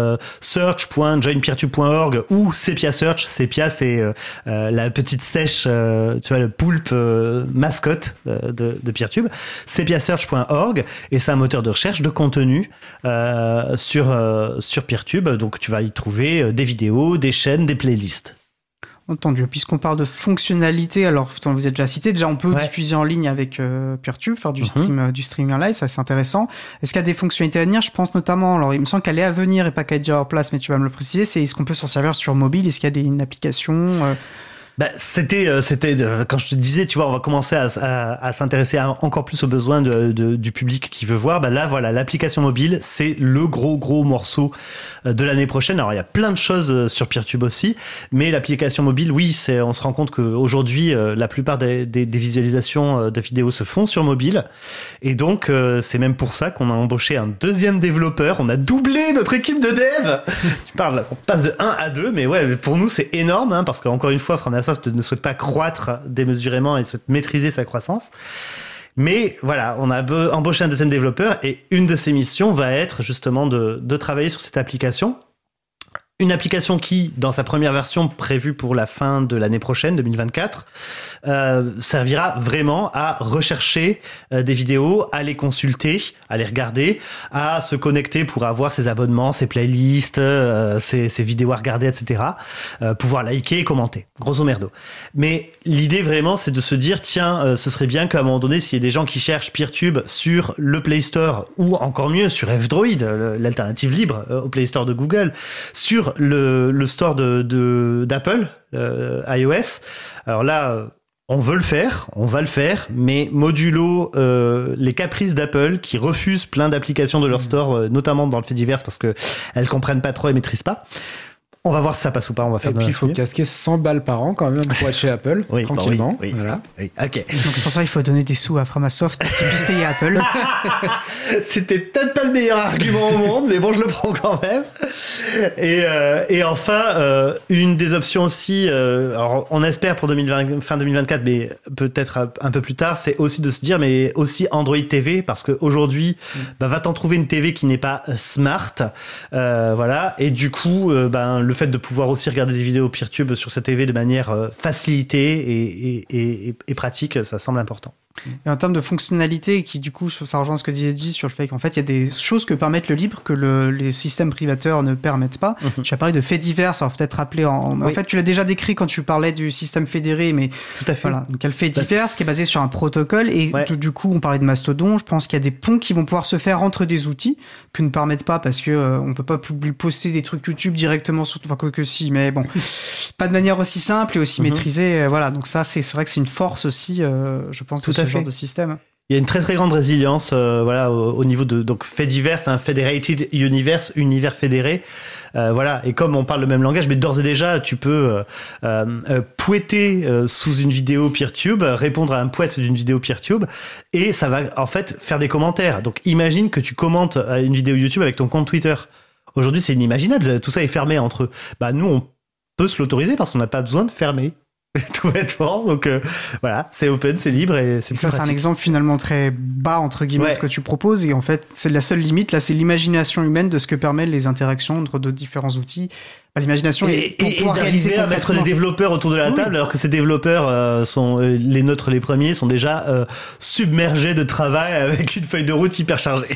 search.joinpeertube.org ou Sepia Search. Sepia, c'est la petite sèche, tu vois, le poulpe mascotte de PeerTube. sepiasearch.org, et c'est un moteur de recherche de contenu sur PeerTube, donc tu vas y trouver des vidéos, des chaînes, des playlists. Entendu. Puisqu'on parle de fonctionnalité, alors vous êtes déjà cité, on peut diffuser en ligne avec PeerTube, faire du streaming en live, ça c'est intéressant. Est-ce qu'il y a des fonctionnalités à venir? Je pense notamment, alors il me semble qu'elle est à venir et pas qu'elle est déjà en place, mais tu vas me le préciser, c'est est-ce qu'on peut s'en servir sur mobile? Est-ce qu'il y a une application c'était quand je te disais, tu vois, on va commencer à s'intéresser encore plus aux besoins du public qui veut voir. Là, voilà, l'application mobile, c'est le gros morceau de l'année prochaine. Alors, il y a plein de choses sur PeerTube aussi, mais l'application mobile, oui, on se rend compte qu'aujourd'hui, la plupart des visualisations de vidéos se font sur mobile. Et donc, c'est même pour ça qu'on a embauché un deuxième développeur. On a doublé notre équipe de dev. Tu parles, on passe de 1 à 2, mais ouais, pour nous, c'est énorme, hein, parce qu'encore une fois, Framasoft ne souhaite pas croître démesurément et souhaite maîtriser sa croissance. Mais voilà, on a embauché un deuxième développeur et une de ses missions va être justement de travailler sur cette application. Une application qui, dans sa première version prévue pour la fin de l'année prochaine, 2024, servira vraiment à rechercher des vidéos, à les consulter, à les regarder, à se connecter pour avoir ses abonnements, ses playlists, ses vidéos à regarder, etc. Pouvoir liker et commenter, grosso merdo. Mais l'idée vraiment, c'est de se dire, tiens, ce serait bien qu'à un moment donné, s'il y a des gens qui cherchent PeerTube sur le Play Store, ou encore mieux, sur F-Droid, l'alternative libre au Play Store de Google, sur le store d'Apple, iOS. Alors là, on veut le faire, on va le faire, mais modulo les caprices d'Apple qui refusent plein d'applications de leur store, notamment dans le fait divers parce que elles comprennent pas trop et maîtrisent pas. On va voir si ça passe ou pas, on va faire. Et puis il faut casquer 100 balles par an quand même pour être chez Apple, oui, tranquillement. Oui, voilà. Oui, ok. Donc c'est pour ça qu'il faut donner des sous à Framasoft pour qu'ils puissent payer Apple. C'était peut-être pas le meilleur argument au monde, mais bon, je le prends quand même. Et enfin, une des options aussi, alors on espère pour fin 2024, mais peut-être un peu plus tard, c'est aussi de se dire, mais aussi Android TV, parce qu'aujourd'hui, va t'en trouver une TV qui n'est pas smart, voilà, et du coup, le fait de pouvoir aussi regarder des vidéos PeerTube sur cette TV de manière facilitée et pratique, ça semble important. Et en termes de fonctionnalité, qui du coup, ça rejoint ce que disait J sur le fait qu'en fait, il y a des choses que permettent le libre que les systèmes privateurs ne permettent pas. Tu as parlé de faits divers, alors peut-être rappeler en fait, tu l'as déjà décrit quand tu parlais du système fédéré, mais tout à fait. Voilà. Donc, il y a le fait divers qui est basé sur un protocole et du coup, on parlait de Mastodon. Je pense qu'il y a des ponts qui vont pouvoir se faire entre des outils que ne permettent pas parce que on peut pas poster des trucs YouTube directement sur, enfin, que si, mais bon, pas de manière aussi simple et aussi maîtrisée. Voilà. Donc ça, c'est vrai que c'est une force aussi, je pense, de ce genre de système. Il y a une très très grande résilience voilà, au niveau de donc fait divers, c'est un Federated Universe, univers fédéré. Voilà, et comme on parle le même langage, mais d'ores et déjà, tu peux pouetter sous une vidéo PeerTube, répondre à un poète d'une vidéo PeerTube, et ça va en fait faire des commentaires. Donc imagine que tu commentes à une vidéo YouTube avec ton compte Twitter. Aujourd'hui, c'est inimaginable, tout ça est fermé entre eux. Nous, on peut se l'autoriser parce qu'on n'a pas besoin de fermer. Tout bêtement, donc voilà, c'est open, c'est libre et c'est plus ça, pratique. c'est un exemple finalement très bas entre guillemets de ce que tu proposes et en fait c'est la seule limite là, c'est l'imagination humaine de ce que permettent les interactions entre deux différents outils. L'imagination et d'arriver à mettre les développeurs autour de la table alors que ces développeurs sont les nôtres les premiers sont déjà submergés de travail avec une feuille de route hyper chargée.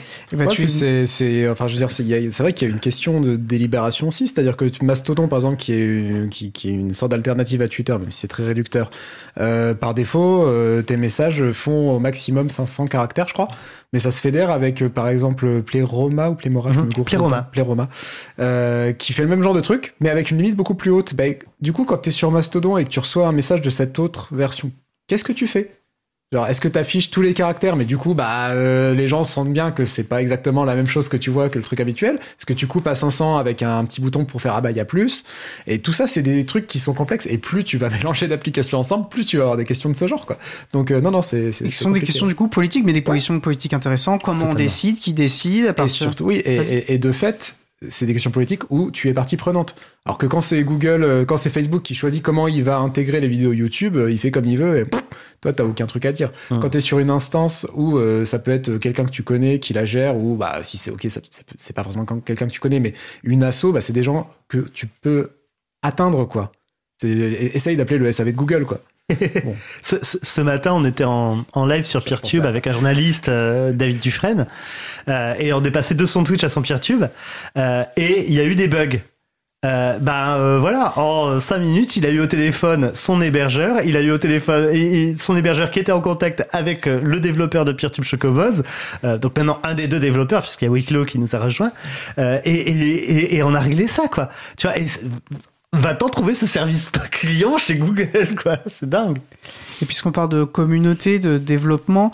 Enfin je veux dire c'est vrai qu'il y a une question de délibération aussi, c'est-à-dire que Mastodon par exemple qui est une sorte d'alternative à Twitter même si c'est très réducteur, par défaut tes messages font au maximum 500 caractères je crois, mais ça se fédère avec par exemple Playroma ou Playmora, Playroma qui fait le même genre de truc mais avec une limite beaucoup plus haute. Du coup, quand tu es sur Mastodon et que tu reçois un message de cette autre version, qu'est-ce que tu fais? Genre, est-ce que tu affiches tous les caractères, mais du coup, les gens sentent bien que c'est pas exactement la même chose que tu vois que le truc habituel? Est-ce que tu coupes à 500 avec un petit bouton pour faire il y a plus? Et tout ça, c'est des trucs qui sont complexes. Et plus tu vas mélanger d'applications ensemble, plus tu vas avoir des questions de ce genre, quoi. Donc, non, c'est ce sont des questions du coup politiques, mais des positions politiques intéressantes. Comment on décide? Qui décide? Et surtout, oui, et de fait, c'est des questions politiques où tu es partie prenante. Alors que quand c'est Google, quand c'est Facebook qui choisit comment il va intégrer les vidéos YouTube, il fait comme il veut et toi, t'as aucun truc à dire. Quand t'es sur une instance où ça peut être quelqu'un que tu connais qui la gère ou si c'est ok, c'est pas forcément quelqu'un que tu connais, mais une asso, c'est des gens que tu peux atteindre, quoi. Essaye d'appeler le SAV de Google, quoi. Bon. Ce matin, on était en live sur PeerTube avec un journaliste, David Dufresne, et on est passé de son Twitch à son PeerTube, et il y a eu des bugs. Voilà, en 5 minutes, il a eu au téléphone son hébergeur, il a eu au téléphone son hébergeur qui était en contact avec le développeur de PeerTube Chocoboz, donc maintenant un des deux développeurs puisqu'il y a Wicklow qui nous a rejoint, et on a réglé ça, quoi. Tu vois, va-t-on trouver ce service client chez Google, quoi? C'est dingue. Et puisqu'on parle de communauté, de développement,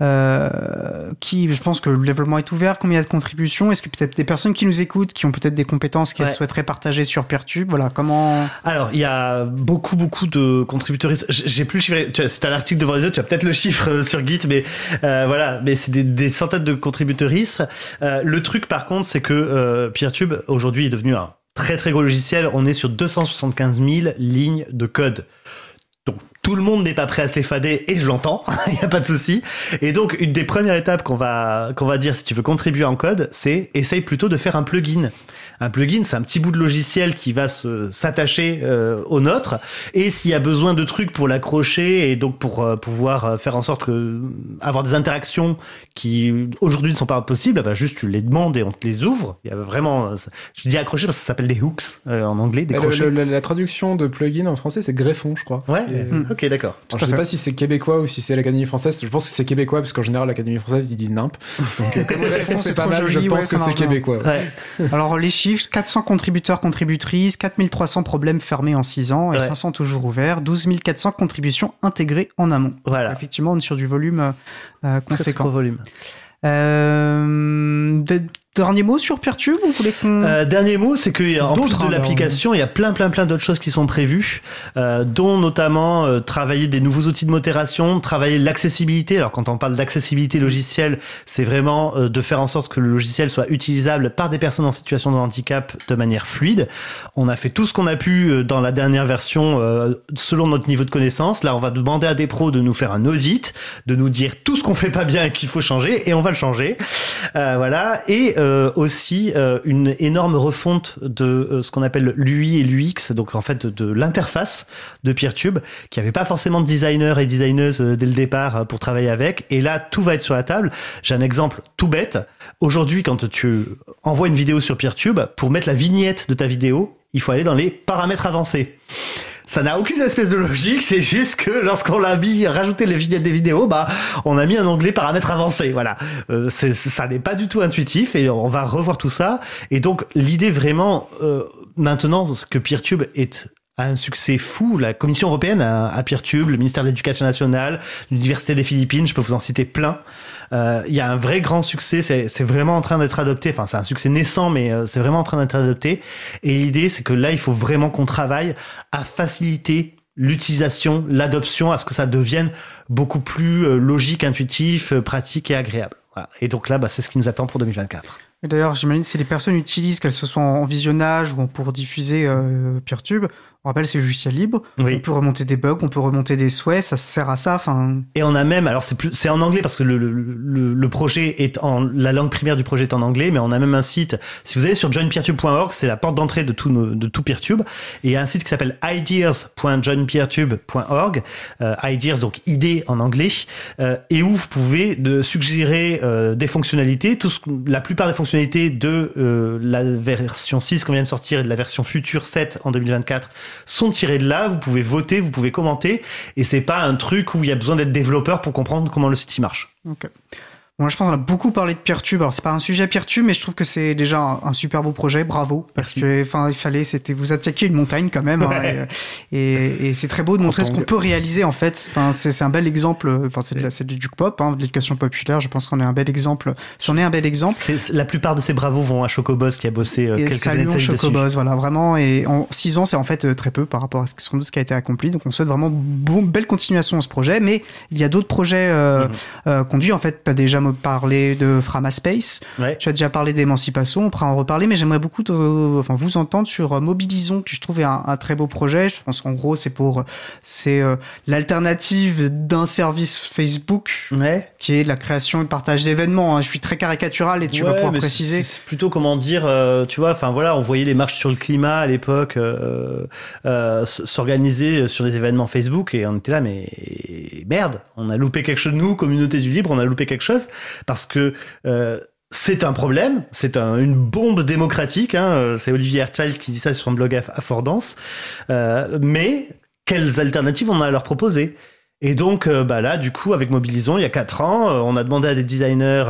je pense que le développement est ouvert, combien il y a de contributions? Est-ce que peut-être des personnes qui nous écoutent, qui ont peut-être des compétences qu'elles souhaiteraient partager sur PeerTube? Voilà, comment... Alors, il y a beaucoup de contributeurs. J'ai plus le chiffre. C'est un article devant les yeux, tu as peut-être le chiffre sur Git, mais voilà, mais c'est des centaines de contributeuristes. Le truc, par contre, c'est que PeerTube, aujourd'hui, est devenu un très très gros logiciel. On est sur 275 000 lignes de code. Donc, Tout le monde n'est pas prêt à se les fader et je l'entends, il n'y a pas de souci. Et donc, une des premières étapes qu'on va dire si tu veux contribuer en code, c'est essaye plutôt de faire un plugin. Un plugin, c'est un petit bout de logiciel qui va s'attacher au nôtre. Et s'il y a besoin de trucs pour l'accrocher et donc pour pouvoir faire en sorte avoir des interactions qui aujourd'hui ne sont pas possibles, bah juste tu les demandes et on te les ouvre. Il y a vraiment, je dis accrocher parce que ça s'appelle des hooks en anglais, des crochets. La traduction de plugin en français, c'est greffon, je crois. Ouais. Ok, d'accord. Alors, je sais pas si c'est québécois ou si c'est l'Académie française. Je pense que c'est québécois parce qu'en général l'Académie française ils disent nimp. Donc comme greffon c'est pas mal, joli, je pense que c'est québécois. Ouais. Alors les chiffres, 400 contributeurs, contributrices, 4300 problèmes fermés en 6 ans et 500 toujours ouverts, 12 400 contributions intégrées en amont. Voilà. Donc, effectivement, on est sur du volume conséquent. Très volume. Dernier mot sur Peertube, vous voulez qu'on... Dernier mot, c'est qu'en plus de l'application, il y a plein d'autres choses qui sont prévues, dont notamment travailler des nouveaux outils de modération, travailler l'accessibilité. Alors quand on parle d'accessibilité logicielle, c'est vraiment de faire en sorte que le logiciel soit utilisable par des personnes en situation de handicap de manière fluide. On a fait tout ce qu'on a pu dans la dernière version selon notre niveau de connaissance. Là, on va demander à des pros de nous faire un audit, de nous dire tout ce qu'on fait pas bien et qu'il faut changer, et on va le changer. Voilà. Et aussi une énorme refonte de ce qu'on appelle l'UI et l'UX, donc en fait de l'interface de Peertube, qui avait pas forcément de designers et designeuses dès le départ pour travailler avec. Et là, tout va être sur la table. J'ai un exemple tout bête. Aujourd'hui, quand tu envoies une vidéo sur Peertube, pour mettre la vignette de ta vidéo, il faut aller dans les paramètres avancés. Ça n'a aucune espèce de logique, c'est juste que lorsqu'on l'a rajouté les vignettes des vidéos, bah, on a mis un onglet paramètres avancés, voilà. Ça n'est pas du tout intuitif et on va revoir tout ça. Et donc, l'idée vraiment, maintenant, que Peertube a un succès fou. La Commission européenne a Peertube, le ministère de l'Éducation nationale, l'Université des Philippines, je peux vous en citer plein. Il y a un vrai grand succès, c'est vraiment en train d'être adopté. Enfin, c'est un succès naissant, mais c'est vraiment en train d'être adopté. Et l'idée, c'est que là, il faut vraiment qu'on travaille à faciliter l'utilisation, l'adoption, à ce que ça devienne beaucoup plus logique, intuitif, pratique et agréable. Voilà. Et donc là, bah, c'est ce qui nous attend pour 2024. Et d'ailleurs, j'imagine que si les personnes utilisent, qu'elles se soient en visionnage ou pour diffuser Peertube, on rappelle, c'est logiciel libre. Oui. On peut remonter des bugs, on peut remonter des souhaits, ça sert à ça. Et on a même, alors c'est en anglais parce que le projet la langue primaire du projet est en anglais, mais on a même un site. Si vous allez sur joinpeertube.org, c'est la porte d'entrée de tout Peertube. Et il y a un site qui s'appelle ideas.joinpeertube.org. Ideas, donc idées en anglais, et où vous pouvez suggérer des fonctionnalités. La plupart des fonctionnalités de la version 6 qu'on vient de sortir et de la version future 7 en 2024 sont tirés de là. Vous pouvez voter, vous pouvez commenter, et c'est pas un truc où il y a besoin d'être développeur pour comprendre comment le site marche. Ok. Bon, je pense qu'on a beaucoup parlé de Peertube. Alors, c'est pas un sujet Peertube, mais je trouve que c'est déjà un super beau projet. Bravo. Parce que, vous attaquiez une montagne quand même. Ouais. Hein, et c'est très beau de montrer ce qu'on peut réaliser, en fait. Enfin, c'est un bel exemple. Enfin, c'est du pop, hein, de l'éducation populaire. Je pense qu'on est un bel exemple. C'en est un bel exemple. La plupart de ces bravos vont à Chocoboss qui a bossé quelques années dessus. Chocoboss, voilà, vraiment. Et en 6 ans, c'est en fait très peu par rapport à ce qui a été accompli. Donc, on souhaite vraiment belle continuation à ce projet. Mais il y a d'autres projets conduits. En fait, t'as déjà parlé de Framaspace. Ouais. Tu as déjà parlé d'émancipation. On pourra en reparler, mais j'aimerais beaucoup vous entendre sur Mobilisons, que je trouve un très beau projet. Je pense qu'en gros, c'est l'alternative d'un service Facebook, qui est la création et le partage d'événements. Hein. Je suis très caricatural et tu vas pouvoir préciser. C'est plutôt, comment dire, tu vois, enfin voilà, on voyait les marches sur le climat à l'époque s'organiser sur des événements Facebook et on était là, mais merde, on a loupé quelque chose, nous, communauté du libre, on a loupé quelque chose. Parce que c'est un problème, c'est une bombe démocratique, hein, c'est Olivier Herchild qui dit ça sur son blog Affordance, mais quelles alternatives on a à leur proposer? Et donc là, du coup, avec Mobilisons, il y a 4 ans, on a demandé à des designers,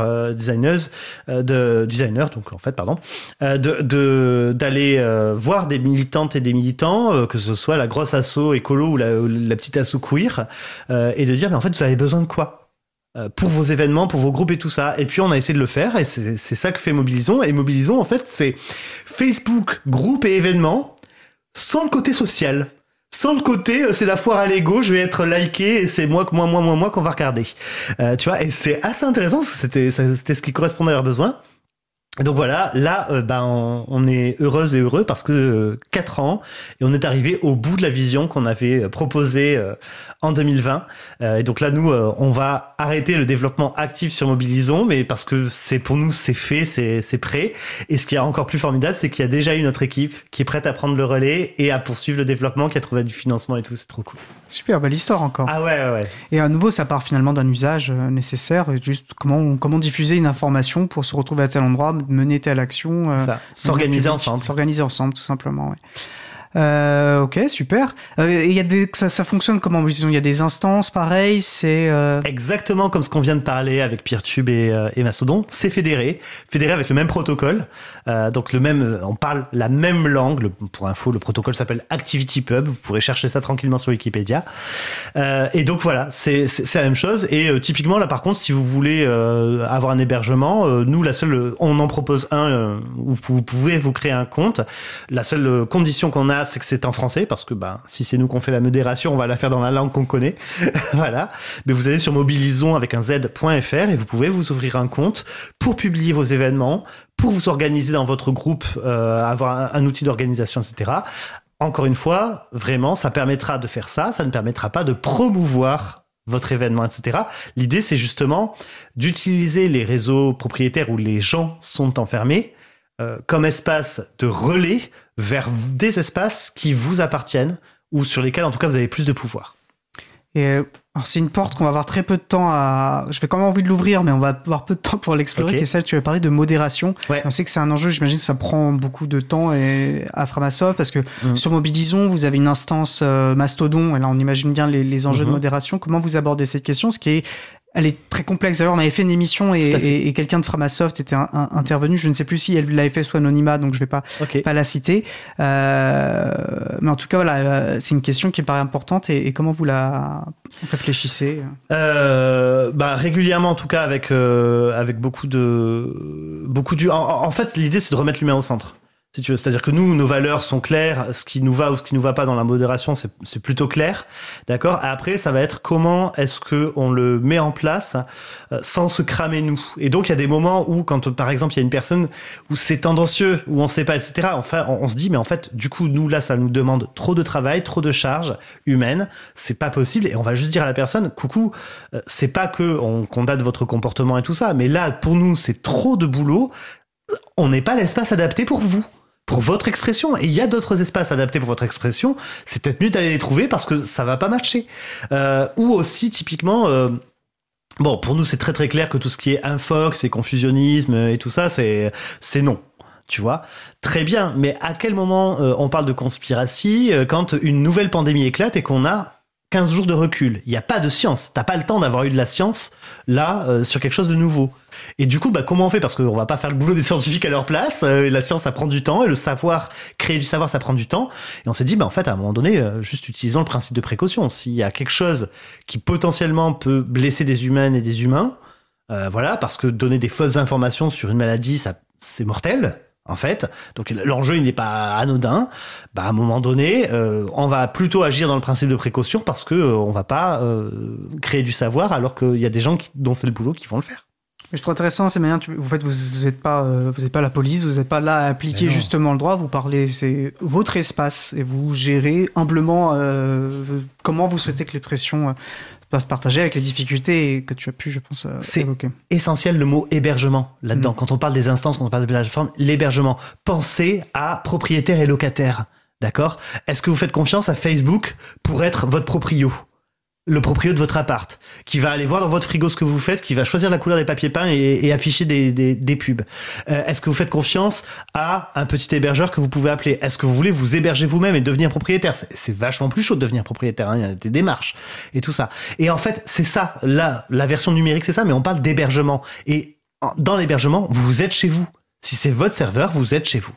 d'aller voir des militantes et des militants, que ce soit la grosse asso écolo ou la petite asso queer, et de dire, mais en fait, vous avez besoin de quoi? Pour vos événements, pour vos groupes et tout ça. Et puis on a essayé de le faire, et c'est ça que fait Mobilisons. Et Mobilisons, en fait, c'est Facebook, groupe et événements, sans le côté social. Sans le côté, c'est la foire à l'ego, je vais être liké, et c'est moi qu'on va regarder. Tu vois, et c'est assez intéressant, c'était ce qui correspondait à leurs besoins. Donc voilà, là, on est heureuse et heureux parce que 4 ans et on est arrivé au bout de la vision qu'on avait proposée en 2020. Et donc là, nous, on va arrêter le développement actif sur Mobilisons, mais parce que pour nous, c'est fait, c'est prêt. Et ce qui est encore plus formidable, c'est qu'il y a déjà une autre équipe qui est prête à prendre le relais et à poursuivre le développement, qui a trouvé du financement et tout. C'est trop cool. Super, belle histoire encore. Ah ouais. Et à nouveau, ça part finalement d'un usage nécessaire. Juste comment diffuser une information pour se retrouver à tel endroit, mener telle action. S'organiser ensemble. S'organiser ensemble, tout simplement, ouais. Ok, super. Et ça fonctionne comment? Il y a des instances, pareil, c'est... Exactement comme ce qu'on vient de parler avec Peertube et Mastodon. C'est fédéré avec le même protocole. Donc on parle la même langue. Pour info, le protocole s'appelle ActivityPub. Vous pourrez chercher ça tranquillement sur Wikipédia. Et donc voilà, c'est la même chose. Et typiquement là, par contre, si vous voulez avoir un hébergement, nous on en propose un où vous pouvez vous créer un compte. La seule condition qu'on a, c'est que c'est en français, parce que si c'est nous qu'on fait la modération, on va la faire dans la langue qu'on connaît. Voilà. Mais vous allez sur mobilisons avec un z.fr et vous pouvez vous ouvrir un compte pour publier vos événements, pour vous organiser dans votre groupe, avoir un outil d'organisation, etc. Encore une fois, vraiment, ça permettra de faire ça ne permettra pas de promouvoir votre événement, etc. L'idée, c'est justement d'utiliser les réseaux propriétaires où les gens sont enfermés comme espace de relais vers des espaces qui vous appartiennent ou sur lesquels, en tout cas, vous avez plus de pouvoir. Et alors c'est une porte qu'on va avoir très peu de temps à... Je vais quand même envie de l'ouvrir, mais on va avoir peu de temps pour l'explorer, Okay. qui est celle, tu vas parler de modération. Ouais. On sait que c'est un enjeu, j'imagine que ça prend beaucoup de temps à Framasoft, parce que sur Mobilisons, vous avez une instance Mastodon, et là on imagine bien les enjeux de modération. Comment vous abordez cette question? Elle est très complexe. D'ailleurs, on avait fait une émission et quelqu'un de Framasoft était intervenu. Je ne sais plus si elle l'avait fait sous anonymat, donc je vais pas la citer. Mais en tout cas, voilà, c'est une question qui me paraît importante. Et comment vous la réfléchissez? Régulièrement, en tout cas, avec beaucoup de. En fait, l'idée, c'est de remettre l'humain au centre. Si tu veux, c'est-à-dire que nous, nos valeurs sont claires, ce qui nous va ou ce qui nous va pas dans la modération, c'est plutôt clair, d'accord. Après, ça va être comment est-ce que on le met en place sans se cramer nous. Et donc, il y a des moments où, quand par exemple, il y a une personne où c'est tendancieux, où on sait pas, etc. Enfin, on se dit, mais en fait, du coup, nous là, ça nous demande trop de travail, trop de charge humaine, c'est pas possible. Et on va juste dire à la personne, coucou, c'est pas que on condamne votre comportement et tout ça, mais là, pour nous, c'est trop de boulot. On n'est pas l'espace adapté pour vous. Pour votre expression, et il y a d'autres espaces adaptés pour votre expression, c'est peut-être mieux d'aller les trouver parce que ça va pas matcher. Ou aussi, typiquement, pour nous, c'est très très clair que tout ce qui est infox et confusionnisme et tout ça, c'est non. Tu vois, très bien, mais à quel moment on parle de conspiratie quand une nouvelle pandémie éclate et qu'on a 15 jours de recul? Il n'y a pas de science. T'as pas le temps d'avoir eu de la science, là, sur quelque chose de nouveau. Et du coup, comment on fait? Parce qu'on va pas faire le boulot des scientifiques à leur place. La science, ça prend du temps. Et le savoir, créer du savoir, ça prend du temps. Et on s'est dit, en fait, à un moment donné, juste utilisons le principe de précaution. S'il y a quelque chose qui potentiellement peut blesser des humaines et des humains, parce que donner des fausses informations sur une maladie, c'est mortel. En fait, donc l'enjeu il n'est pas anodin. À un moment donné, on va plutôt agir dans le principe de précaution parce que on va pas créer du savoir alors qu'il y a des gens dont c'est le boulot qui vont le faire. Je trouve intéressant, c'est bien. Vous n'êtes pas la police, vous n'êtes pas là à appliquer justement le droit. Vous parlez, c'est votre espace et vous gérez humblement comment vous souhaitez que les pressions se partager avec les difficultés que tu as pu, je pense, évoquer. C'est essentiel le mot hébergement là-dedans. Quand on parle des instances, quand on parle de plateforme, l'hébergement. Pensez à propriétaire et locataire. D'accord? Est-ce que vous faites confiance à Facebook pour être votre proprio? Le proprio de votre appart, qui va aller voir dans votre frigo ce que vous faites, qui va choisir la couleur des papiers peints et afficher des pubs. Est-ce que vous faites confiance à un petit hébergeur que vous pouvez appeler? Est-ce que vous voulez vous héberger vous-même et devenir propriétaire? C'est vachement plus chaud de devenir propriétaire, hein. Il y a des démarches et tout ça. Et en fait, c'est ça, là, la version numérique, c'est ça, mais on parle d'hébergement. Et dans l'hébergement, vous êtes chez vous. Si c'est votre serveur, vous êtes chez vous.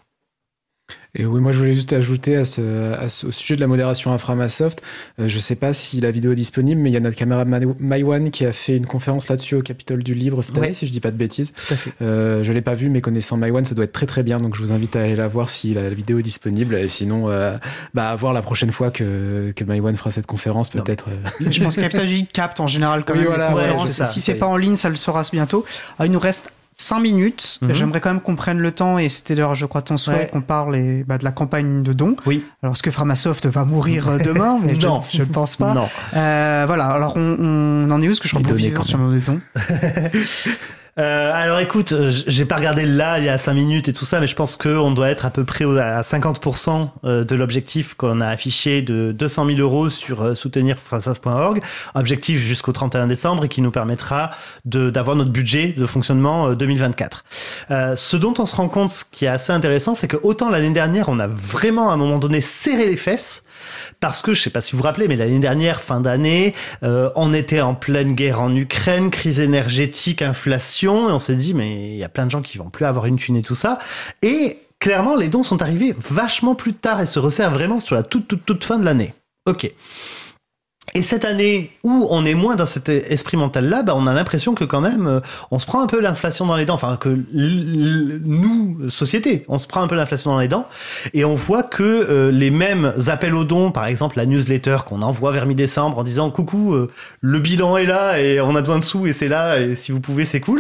Et oui, moi je voulais juste ajouter au sujet de la modération à Framasoft, je sais pas si la vidéo est disponible, mais il y a notre camarade Maïwan qui a fait une conférence là-dessus au Capitole du Libre cette année, si je dis pas de bêtises. Tout à fait. Je l'ai pas vu, mais connaissant Maïwan, ça doit être très très bien, donc je vous invite à aller la voir si la vidéo est disponible, et sinon à voir la prochaine fois que Maïwan fera cette conférence, peut-être. Je pense que Capitole du Libre capte en général quand même les conférences. Si c'est pas en ligne, ça le sera bientôt. Il nous reste 5 minutes. J'aimerais quand même qu'on prenne le temps, et c'était d'ailleurs, je crois, ton souhait qu'on parle de la campagne de dons. Oui. Alors, est-ce que Framasoft va mourir demain? Mais Non. Je ne pense pas. Non. Voilà, alors on en est où? Parce que je crois que vous sur les dons. Alors écoute, j'ai pas regardé là il y a 5 minutes et tout ça, mais je pense qu'on doit être à peu près à 50% de l'objectif qu'on a affiché de 200 000 euros sur soutenir.framasoft.org, objectif jusqu'au 31 décembre et qui nous permettra d'avoir notre budget de fonctionnement 2024. Ce dont on se rend compte, ce qui est assez intéressant, c'est que autant l'année dernière, on a vraiment à un moment donné serré les fesses, parce que je sais pas si vous vous rappelez, mais l'année dernière, fin d'année, on était en pleine guerre en Ukraine, crise énergétique, inflation, et on s'est dit mais il y a plein de gens qui vont plus avoir une thune et tout ça, et clairement les dons sont arrivés vachement plus tard et se resserrent vraiment sur la toute fin de l'année. Ok. Et cette année où on est moins dans cet esprit mental-là, on a l'impression que quand même, on se prend un peu l'inflation dans les dents. Enfin, que nous, société, on se prend un peu l'inflation dans les dents. Et on voit que les mêmes appels aux dons, par exemple la newsletter qu'on envoie vers mi-décembre en disant « Coucou, le bilan est là et on a besoin de sous et c'est là et si vous pouvez, c'est cool »,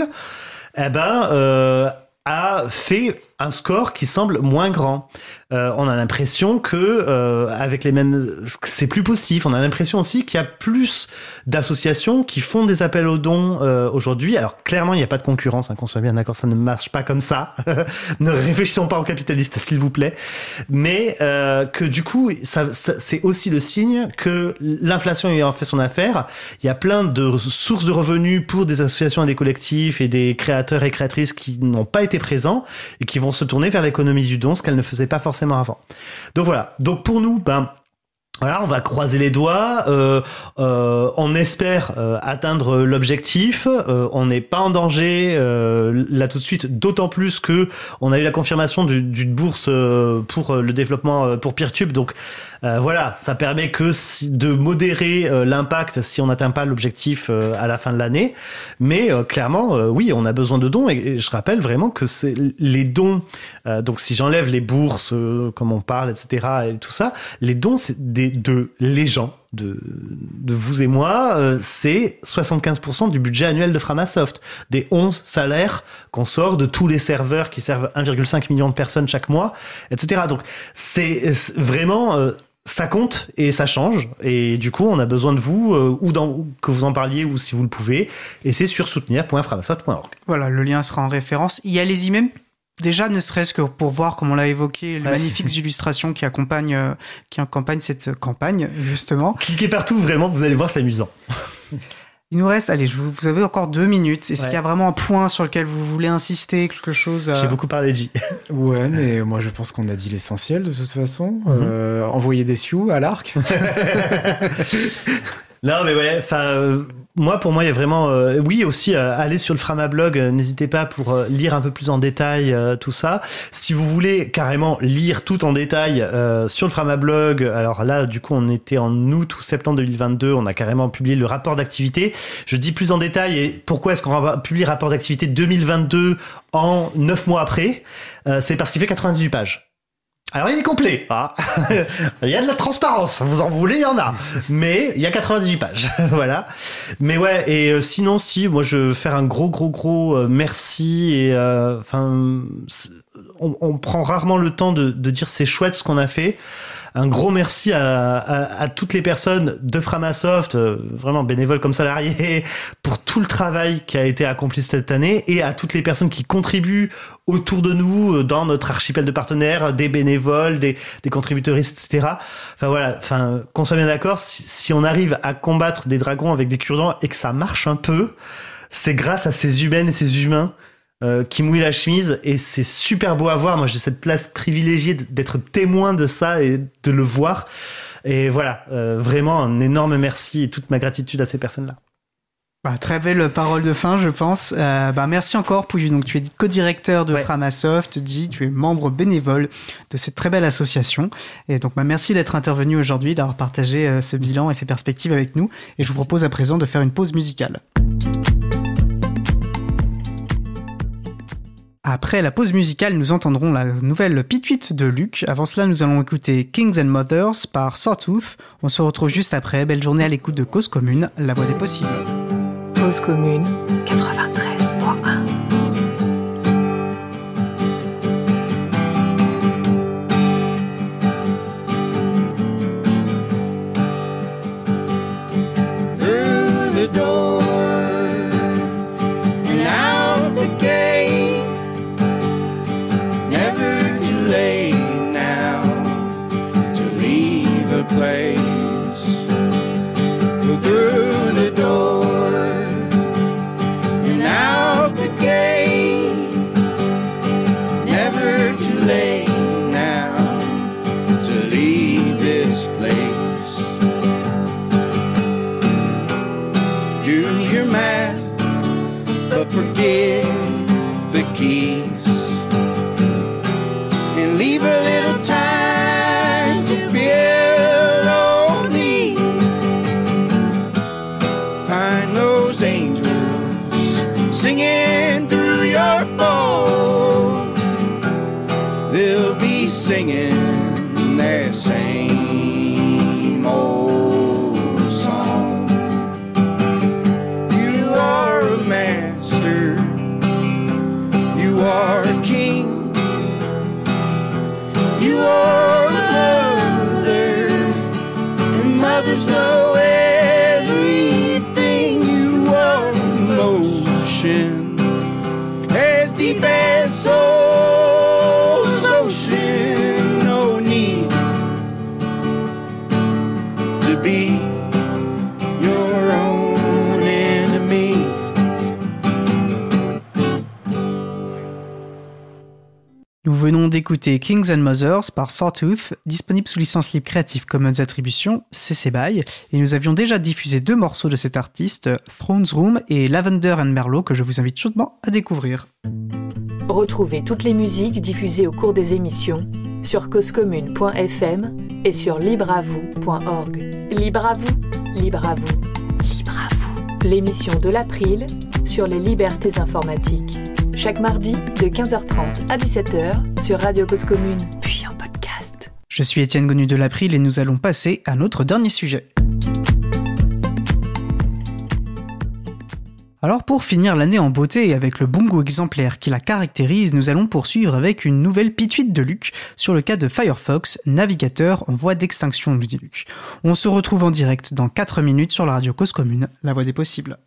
a fait un score qui semble moins grand. On a l'impression que avec les mêmes, c'est plus possible. On a l'impression aussi qu'il y a plus d'associations qui font des appels aux dons aujourd'hui. Alors clairement, il n'y a pas de concurrence, qu'on soit bien d'accord, ça ne marche pas comme ça. Ne réfléchissons pas aux capitalistes, s'il vous plaît. Mais que du coup, ça, c'est aussi le signe que l'inflation ayant fait son affaire, il y a plein de sources de revenus pour des associations et des collectifs et des créateurs et créatrices qui n'ont pas été présents et qui vont se tourner vers l'économie du don, ce qu'elles ne faisaient pas forcément avant. Donc voilà. Donc pour nous, voilà, on va croiser les doigts. On espère atteindre l'objectif. On n'est pas en danger là tout de suite, d'autant plus que on a eu la confirmation d'une bourse pour le développement pour Peertube. Donc voilà, ça permet de modérer l'impact si on n'atteint pas l'objectif à la fin de l'année. Mais clairement, oui, on a besoin de dons. Et je rappelle vraiment que c'est les dons. Donc si j'enlève les bourses, comme on parle, etc. et tout ça, les dons, c'est de les gens, de vous et moi, c'est 75% du budget annuel de Framasoft, des 11 salaires qu'on sort de tous les serveurs qui servent 1,5 million de personnes chaque mois, etc. Donc c'est vraiment ça compte et ça change, et du coup on a besoin de vous que vous en parliez ou si vous le pouvez, et c'est sur soutenir.framasoft.org. Voilà, le lien sera en référence. Y allez-y même. Déjà, ne serait-ce que pour voir, comme on l'a évoqué, les magnifiques illustrations qui accompagnent cette campagne, justement. Cliquez partout, vraiment, vous allez voir, c'est amusant. Il nous reste, allez, vous avez encore 2 minutes. Est-ce qu'il y a vraiment un point sur lequel vous voulez insister, quelque chose J'ai beaucoup parlé de J. Ouais, mais moi je pense qu'on a dit l'essentiel de toute façon. Envoyer des sioux à l'arc. Non, mais ouais, pour moi, il y a vraiment, oui, aussi, aller sur le Framablog, n'hésitez pas pour lire un peu plus en détail tout ça. Si vous voulez carrément lire tout en détail sur le Framablog, alors là, du coup, on était en août ou septembre 2022, on a carrément publié le rapport d'activité. Je dis plus en détail, et pourquoi est-ce qu'on publie le rapport d'activité 2022 en 9 mois après? C'est parce qu'il fait 98 pages. Alors il est complet, il y a de la transparence, vous en voulez, il y en a, mais il y a 98 pages, voilà. Mais ouais, et sinon, moi je veux faire un gros merci, et on prend rarement le temps de dire c'est chouette ce qu'on a fait. Un gros merci à toutes les personnes de Framasoft, vraiment bénévoles comme salariés, pour tout le travail qui a été accompli cette année, et à toutes les personnes qui contribuent autour de nous, dans notre archipel de partenaires, des bénévoles, des contributeuristes, etc. Enfin voilà, qu'on soit bien d'accord, si on arrive à combattre des dragons avec des cure-dents et que ça marche un peu, c'est grâce à ces humaines et ces humains qui mouillent la chemise, et c'est super beau à voir. Moi, j'ai cette place privilégiée d'être témoin de ça et de le voir. Et voilà, vraiment un énorme merci et toute ma gratitude à ces personnes-là. Très belle parole de fin, je pense. Merci encore, Pouillu. Donc, tu es co-directeur de Framasoft, tu es membre bénévole de cette très belle association. Et donc, merci d'être intervenu aujourd'hui, d'avoir partagé ce bilan et ces perspectives avec nous. Et je vous propose à présent de faire une pause musicale. Après la pause musicale, nous entendrons la nouvelle pituite de Luc. Avant cela, nous allons écouter Kings and Mothers par Sawtooth. On se retrouve juste après. Belle journée à l'écoute de Cause Commune, la voix des possibles. Cause Commune 93.1. the door and out the gate. Never too late now to leave a place. Go through the door and out the gate. Never too late now to leave this place. Do your math, but forget the keys. And leave a little time to feel lonely. Find those angels singing through your phone. They'll be singing their same old song. You are a master, you are a king. You are a mother, and mothers know everything. You are emotion, as deep as soul's ocean. No need to be your own enemy. Nous venons d'écouter Kings and Mothers par Sawtooth, disponible sous licence libre Creative Commons Attribution, CC BY, et nous avions déjà diffusé 2 morceaux de cet artiste, Thrones Room et Lavender and Merlot, que je vous invite chaudement à découvrir. Retrouvez toutes les musiques diffusées au cours des émissions sur causecommune.fm et sur libreavou.org. Libre à vous, libre à vous, libre à vous. L'émission de l'April sur les libertés informatiques. Chaque mardi de 15h30 à 17h sur Radio Cause Commune, puis en podcast. Je suis Étienne Gonu de l'April et nous allons passer à notre dernier sujet. Alors pour finir l'année en beauté et avec le bon goût exemplaire qui la caractérise, nous allons poursuivre avec une nouvelle pituite de Luc sur le cas de Firefox, navigateur en voie d'extinction, nous dit Luc. On se retrouve en direct dans 4 minutes sur la Radio Cause Commune, la voix des possibles.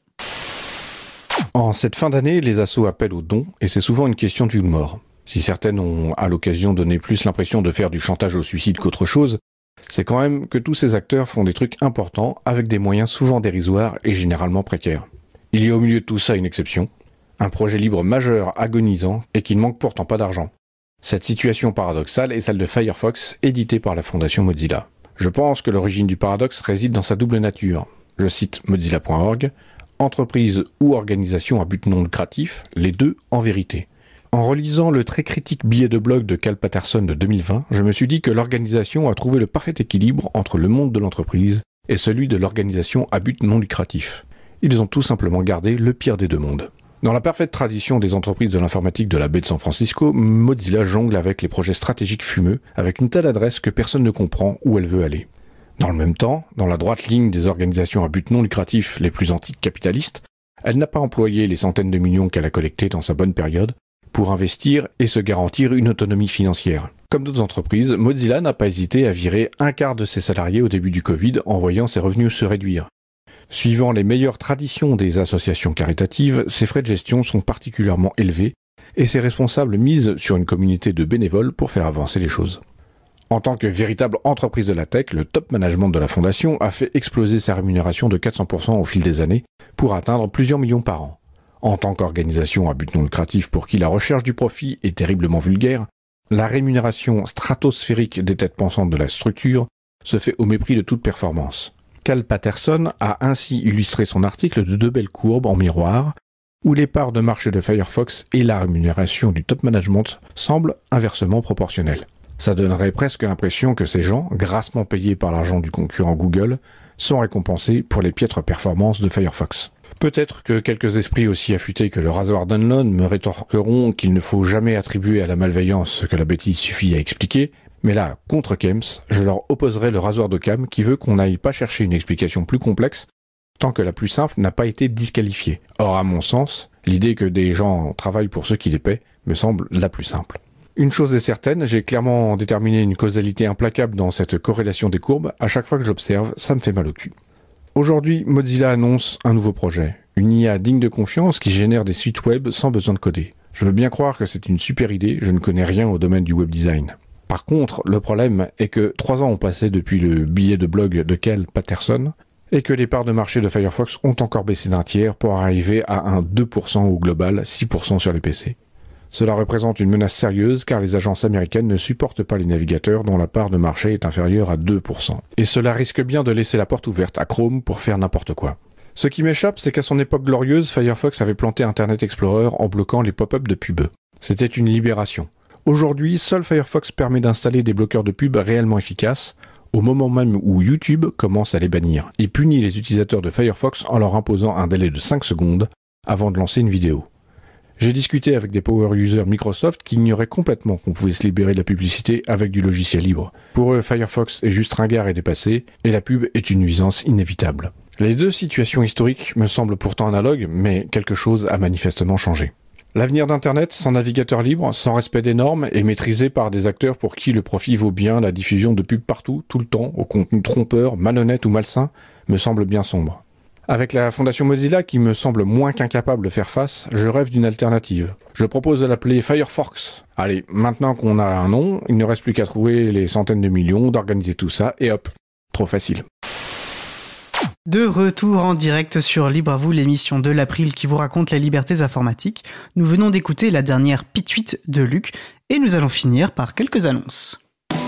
En cette fin d'année, les assos appellent aux dons et c'est souvent une question de vie ou de mort. Si certaines ont à l'occasion donné plus l'impression de faire du chantage au suicide qu'autre chose, c'est quand même que tous ces acteurs font des trucs importants avec des moyens souvent dérisoires et généralement précaires. Il y a au milieu de tout ça une exception, un projet libre majeur agonisant et qui ne manque pourtant pas d'argent. Cette situation paradoxale est celle de Firefox, édité par la fondation Mozilla. Je pense que l'origine du paradoxe réside dans sa double nature. Je cite mozilla.org, entreprise ou organisation à but non lucratif, les deux en vérité. En relisant le très critique billet de blog de Cal Patterson de 2020, je me suis dit que l'organisation a trouvé le parfait équilibre entre le monde de l'entreprise et celui de l'organisation à but non lucratif. Ils ont tout simplement gardé le pire des deux mondes. Dans la parfaite tradition des entreprises de l'informatique de la baie de San Francisco, Mozilla jongle avec les projets stratégiques fumeux, avec une telle adresse que personne ne comprend où elle veut aller. Dans le même temps, dans la droite ligne des organisations à but non lucratif les plus anticapitalistes, elle n'a pas employé les centaines de millions qu'elle a collectés dans sa bonne période pour investir et se garantir une autonomie financière. Comme d'autres entreprises, Mozilla n'a pas hésité à virer un quart de ses salariés au début du Covid en voyant ses revenus se réduire. Suivant les meilleures traditions des associations caritatives, ses frais de gestion sont particulièrement élevés et ses responsables misent sur une communauté de bénévoles pour faire avancer les choses. En tant que véritable entreprise de la tech, le top management de la fondation a fait exploser sa rémunération de 400% au fil des années pour atteindre plusieurs millions par an. En tant qu'organisation à but non lucratif pour qui la recherche du profit est terriblement vulgaire, la rémunération stratosphérique des têtes pensantes de la structure se fait au mépris de toute performance. Cal Patterson a ainsi illustré son article de 2 belles courbes en miroir, où les parts de marché de Firefox et la rémunération du top management semblent inversement proportionnelles. Ça donnerait presque l'impression que ces gens, grassement payés par l'argent du concurrent Google, sont récompensés pour les piètres performances de Firefox. Peut-être que quelques esprits aussi affûtés que le rasoir Dunlon me rétorqueront qu'il ne faut jamais attribuer à la malveillance ce que la bêtise suffit à expliquer, mais là, contre Kems, je leur opposerai le rasoir d'Occam qui veut qu'on n'aille pas chercher une explication plus complexe tant que la plus simple n'a pas été disqualifiée. Or, à mon sens, l'idée que des gens travaillent pour ceux qui les paient me semble la plus simple. Une chose est certaine, j'ai clairement déterminé une causalité implacable dans cette corrélation des courbes. À chaque fois que j'observe, ça me fait mal au cul. Aujourd'hui, Mozilla annonce un nouveau projet. Une IA digne de confiance qui génère des sites web sans besoin de coder. Je veux bien croire que c'est une super idée, je ne connais rien au domaine du web design. Par contre, le problème est que 3 ans ont passé depuis le billet de blog de Kel Patterson, et que les parts de marché de Firefox ont encore baissé d'un tiers pour arriver à un 2% au global, 6% sur les PC. Cela représente une menace sérieuse car les agences américaines ne supportent pas les navigateurs dont la part de marché est inférieure à 2%. Et cela risque bien de laisser la porte ouverte à Chrome pour faire n'importe quoi. Ce qui m'échappe, c'est qu'à son époque glorieuse, Firefox avait planté Internet Explorer en bloquant les pop-up de pub. C'était une libération. Aujourd'hui, seul Firefox permet d'installer des bloqueurs de pub réellement efficaces, au moment même où YouTube commence à les bannir, et punit les utilisateurs de Firefox en leur imposant un délai de 5 secondes avant de lancer une vidéo. J'ai discuté avec des power users Microsoft qui ignoraient complètement qu'on pouvait se libérer de la publicité avec du logiciel libre. Pour eux, Firefox est juste ringard et dépassé, et la pub est une nuisance inévitable. Les deux situations historiques me semblent pourtant analogues, mais quelque chose a manifestement changé. L'avenir d'Internet, sans navigateur libre, sans respect des normes et maîtrisé par des acteurs pour qui le profit vaut bien la diffusion de pubs partout, tout le temps, au contenu trompeur, malhonnête ou malsain, me semble bien sombre. Avec la fondation Mozilla qui me semble moins qu'incapable de faire face, je rêve d'une alternative. Je propose de l'appeler Firefox. Allez, maintenant qu'on a un nom, il ne reste plus qu'à trouver les centaines de millions, d'organiser tout ça, et hop, trop facile. De retour en direct sur Libre à vous, l'émission de l'April qui vous raconte les libertés informatiques. Nous venons d'écouter la dernière pituite de Luc et nous allons finir par quelques annonces.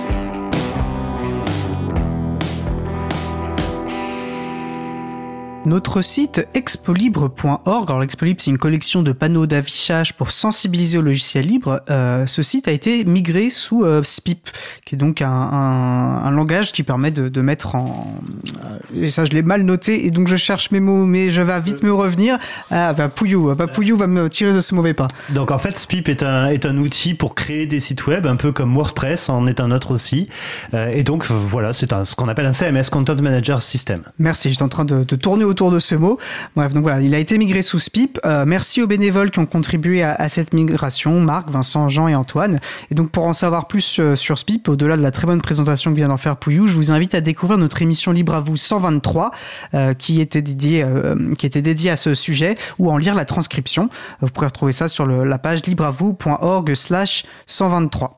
Notre site expolibre.org, alors l'Expolibre c'est une collection de panneaux d'affichage pour sensibiliser au logiciel libre, ce site a été migré sous SPIP, qui est donc un langage qui permet de mettre en... et ça je l'ai mal noté et donc je cherche mes mots mais je vais vite me revenir. Pouillou va me tirer de ce mauvais pas. Donc en fait SPIP est un outil pour créer des sites web, un peu comme WordPress en est un autre aussi, et donc voilà, c'est ce qu'on appelle un CMS, Content Manager System. Merci, j'étais en train de tourner autour de ce mot. Bref, donc voilà, il a été migré sous SPIP. Merci aux bénévoles qui ont contribué à cette migration, Marc, Vincent, Jean et Antoine. Et donc pour en savoir plus sur SPIP, au-delà de la très bonne présentation que vient d'en faire Pouillou, je vous invite à découvrir notre émission Libre à vous 123 qui était dédiée à ce sujet ou en lire la transcription. Vous pourrez retrouver ça sur la page libreavou.org/123.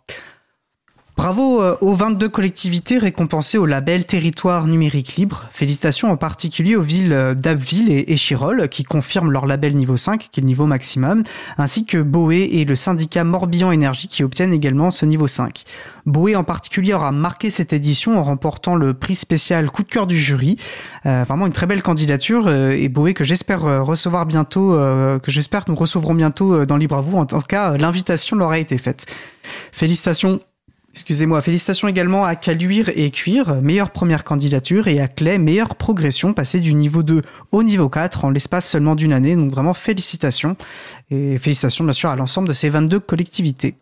Bravo aux 22 collectivités récompensées au label Territoire numérique libre. Félicitations en particulier aux villes d'Abbeville et Chirol qui confirment leur label niveau 5, qui est le niveau maximum, ainsi que Boé et le syndicat Morbihan Énergie qui obtiennent également ce niveau 5. Boé en particulier aura marqué cette édition en remportant le prix spécial coup de cœur du jury. Vraiment une très belle candidature et Boé que j'espère recevoir bientôt, que j'espère que nous recevrons bientôt dans Libre à vous. En tout cas, l'invitation leur a été faite. Félicitations également à Caluire et Cuir, meilleure première candidature, et à Clay, meilleure progression, passée du niveau 2 au niveau 4 en l'espace seulement d'une année. Donc vraiment félicitations. Et félicitations bien sûr à l'ensemble de ces 22 collectivités.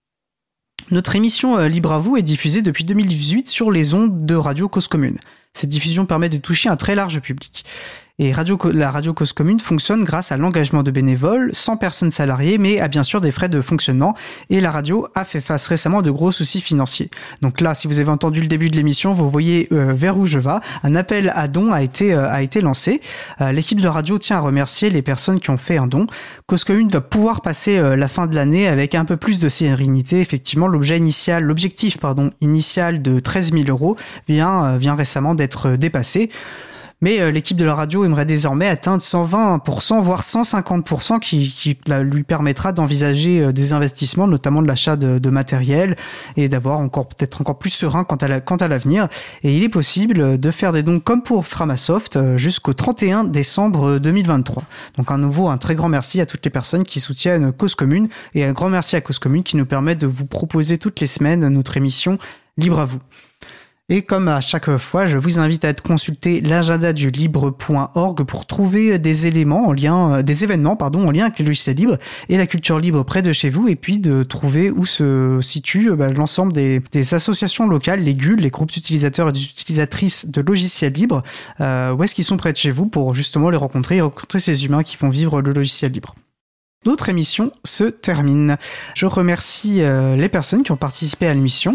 Notre émission Libre à vous est diffusée depuis 2018 sur les ondes de Radio Cause Commune. Cette diffusion permet de toucher un très large public. Et la Radio Cause Commune fonctionne grâce à l'engagement de bénévoles, sans personnes salariées, mais à bien sûr des frais de fonctionnement. Et la radio a fait face récemment à de gros soucis financiers. Donc là, si vous avez entendu le début de l'émission, vous voyez vers où je vais. Un appel à dons a été lancé. L'équipe de radio tient à remercier les personnes qui ont fait un don. Cause Commune va pouvoir passer la fin de l'année avec un peu plus de sérénité. Effectivement, l'objectif initial de 13 000 € vient récemment d'être dépassé. Mais l'équipe de la radio aimerait désormais atteindre 120%, voire 150%, qui lui permettra d'envisager des investissements, notamment de l'achat de matériel, et d'avoir peut-être encore plus serein quant à l'avenir. Et il est possible de faire des dons comme pour Framasoft jusqu'au 31 décembre 2023. Donc un très grand merci à toutes les personnes qui soutiennent Cause Commune, et un grand merci à Cause Commune qui nous permet de vous proposer toutes les semaines notre émission Libre à vous. Et comme à chaque fois, je vous invite à consulter l'agenda du libre.org pour trouver des événements en lien avec le logiciel libre et la culture libre près de chez vous, et puis de trouver où se situe l'ensemble des associations locales, les GUL, les groupes d'utilisateurs et d'utilisatrices de logiciels libres, où est-ce qu'ils sont près de chez vous pour justement les rencontrer ces humains qui font vivre le logiciel libre. Notre émission se termine. Je remercie les personnes qui ont participé à l'émission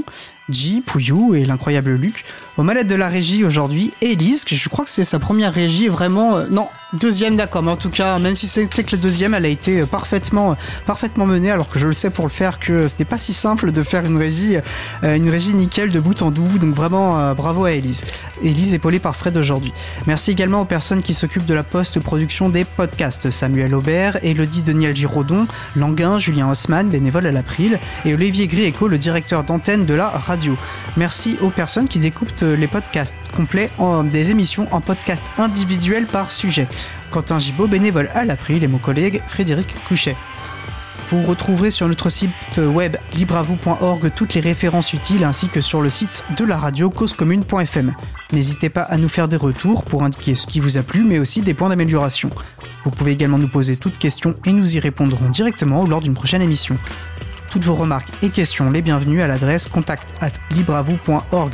J, Pouillou et l'incroyable Luc. Aux manettes de la régie aujourd'hui, Élise, que je crois que c'est sa première régie vraiment... non, deuxième d'accord, mais en tout cas, même si c'était que la deuxième, elle a été parfaitement menée, alors que je le sais pour le faire que ce n'est pas si simple de faire une régie nickel de bout en bout, donc vraiment bravo à Élise. Élise épaulée par Fred aujourd'hui. Merci également aux personnes qui s'occupent de la post-production des podcasts, Samuel Aubert, Elodie Daniel Giraudon, Languin, Julien Haussmann, bénévole à l'April, et Olivier Grieco, le directeur d'antenne de la radio. Merci aux personnes qui découpent les podcasts complets des émissions en podcasts individuels par sujet. Quentin Gibaud, bénévole à l'April, et mon collègue Frédéric Couchet. Vous retrouverez sur notre site web libreavou.org toutes les références utiles ainsi que sur le site de la radio causecommune.fm. N'hésitez pas à nous faire des retours pour indiquer ce qui vous a plu mais aussi des points d'amélioration. Vous pouvez également nous poser toutes questions et nous y répondrons directement lors d'une prochaine émission. Toutes vos remarques et questions les bienvenues à l'adresse contact@libreavou.org.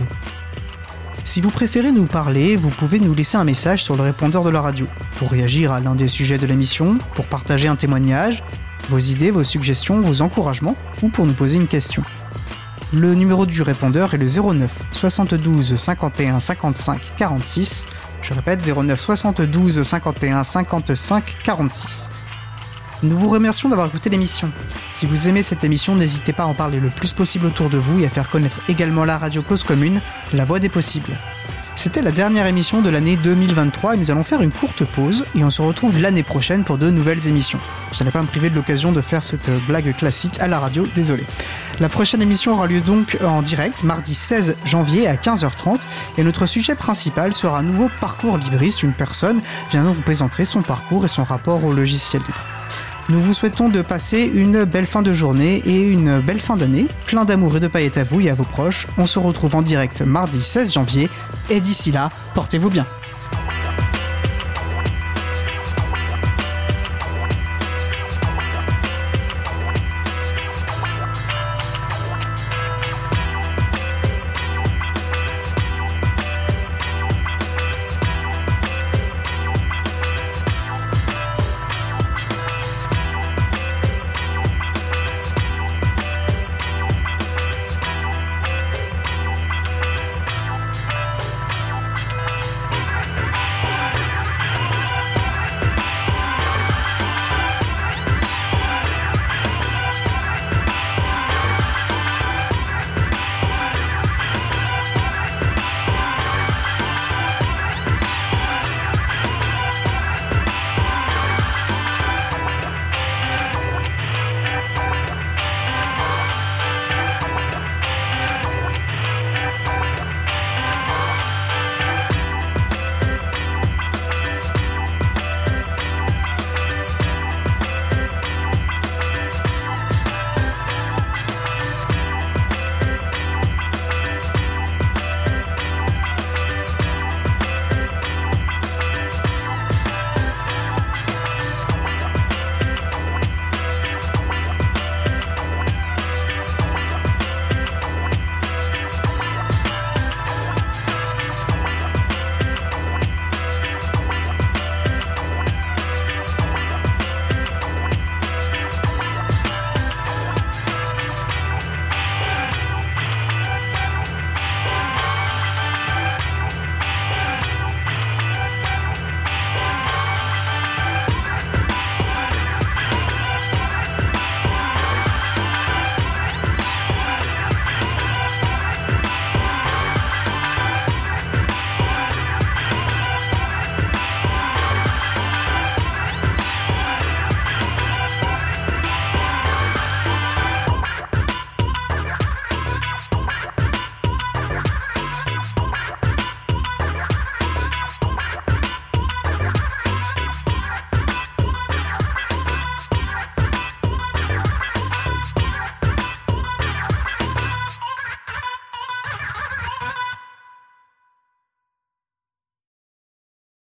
Si vous préférez nous parler, vous pouvez nous laisser un message sur le répondeur de la radio pour réagir à l'un des sujets de l'émission, pour partager un témoignage, vos idées, vos suggestions, vos encouragements ou pour nous poser une question. Le numéro du répondeur est le 09 72 51 55 46. Je répète, 09 72 51 55 46. Nous vous remercions d'avoir écouté l'émission. Si vous aimez cette émission, n'hésitez pas à en parler le plus possible autour de vous et à faire connaître également la radio Cause Commune, la voix des possibles. C'était la dernière émission de l'année 2023 et nous allons faire une courte pause et on se retrouve l'année prochaine pour de nouvelles émissions. Je n'allais pas me priver de l'occasion de faire cette blague classique à la radio, désolé. La prochaine émission aura lieu donc en direct, mardi 16 janvier à 15h30 et notre sujet principal sera un nouveau parcours libriste. Une personne vient nous présenter son parcours et son rapport au logiciel libre. Nous vous souhaitons de passer une belle fin de journée et une belle fin d'année, plein d'amour et de paillettes à vous et à vos proches. On se retrouve en direct mardi 16 janvier et d'ici là, portez-vous bien.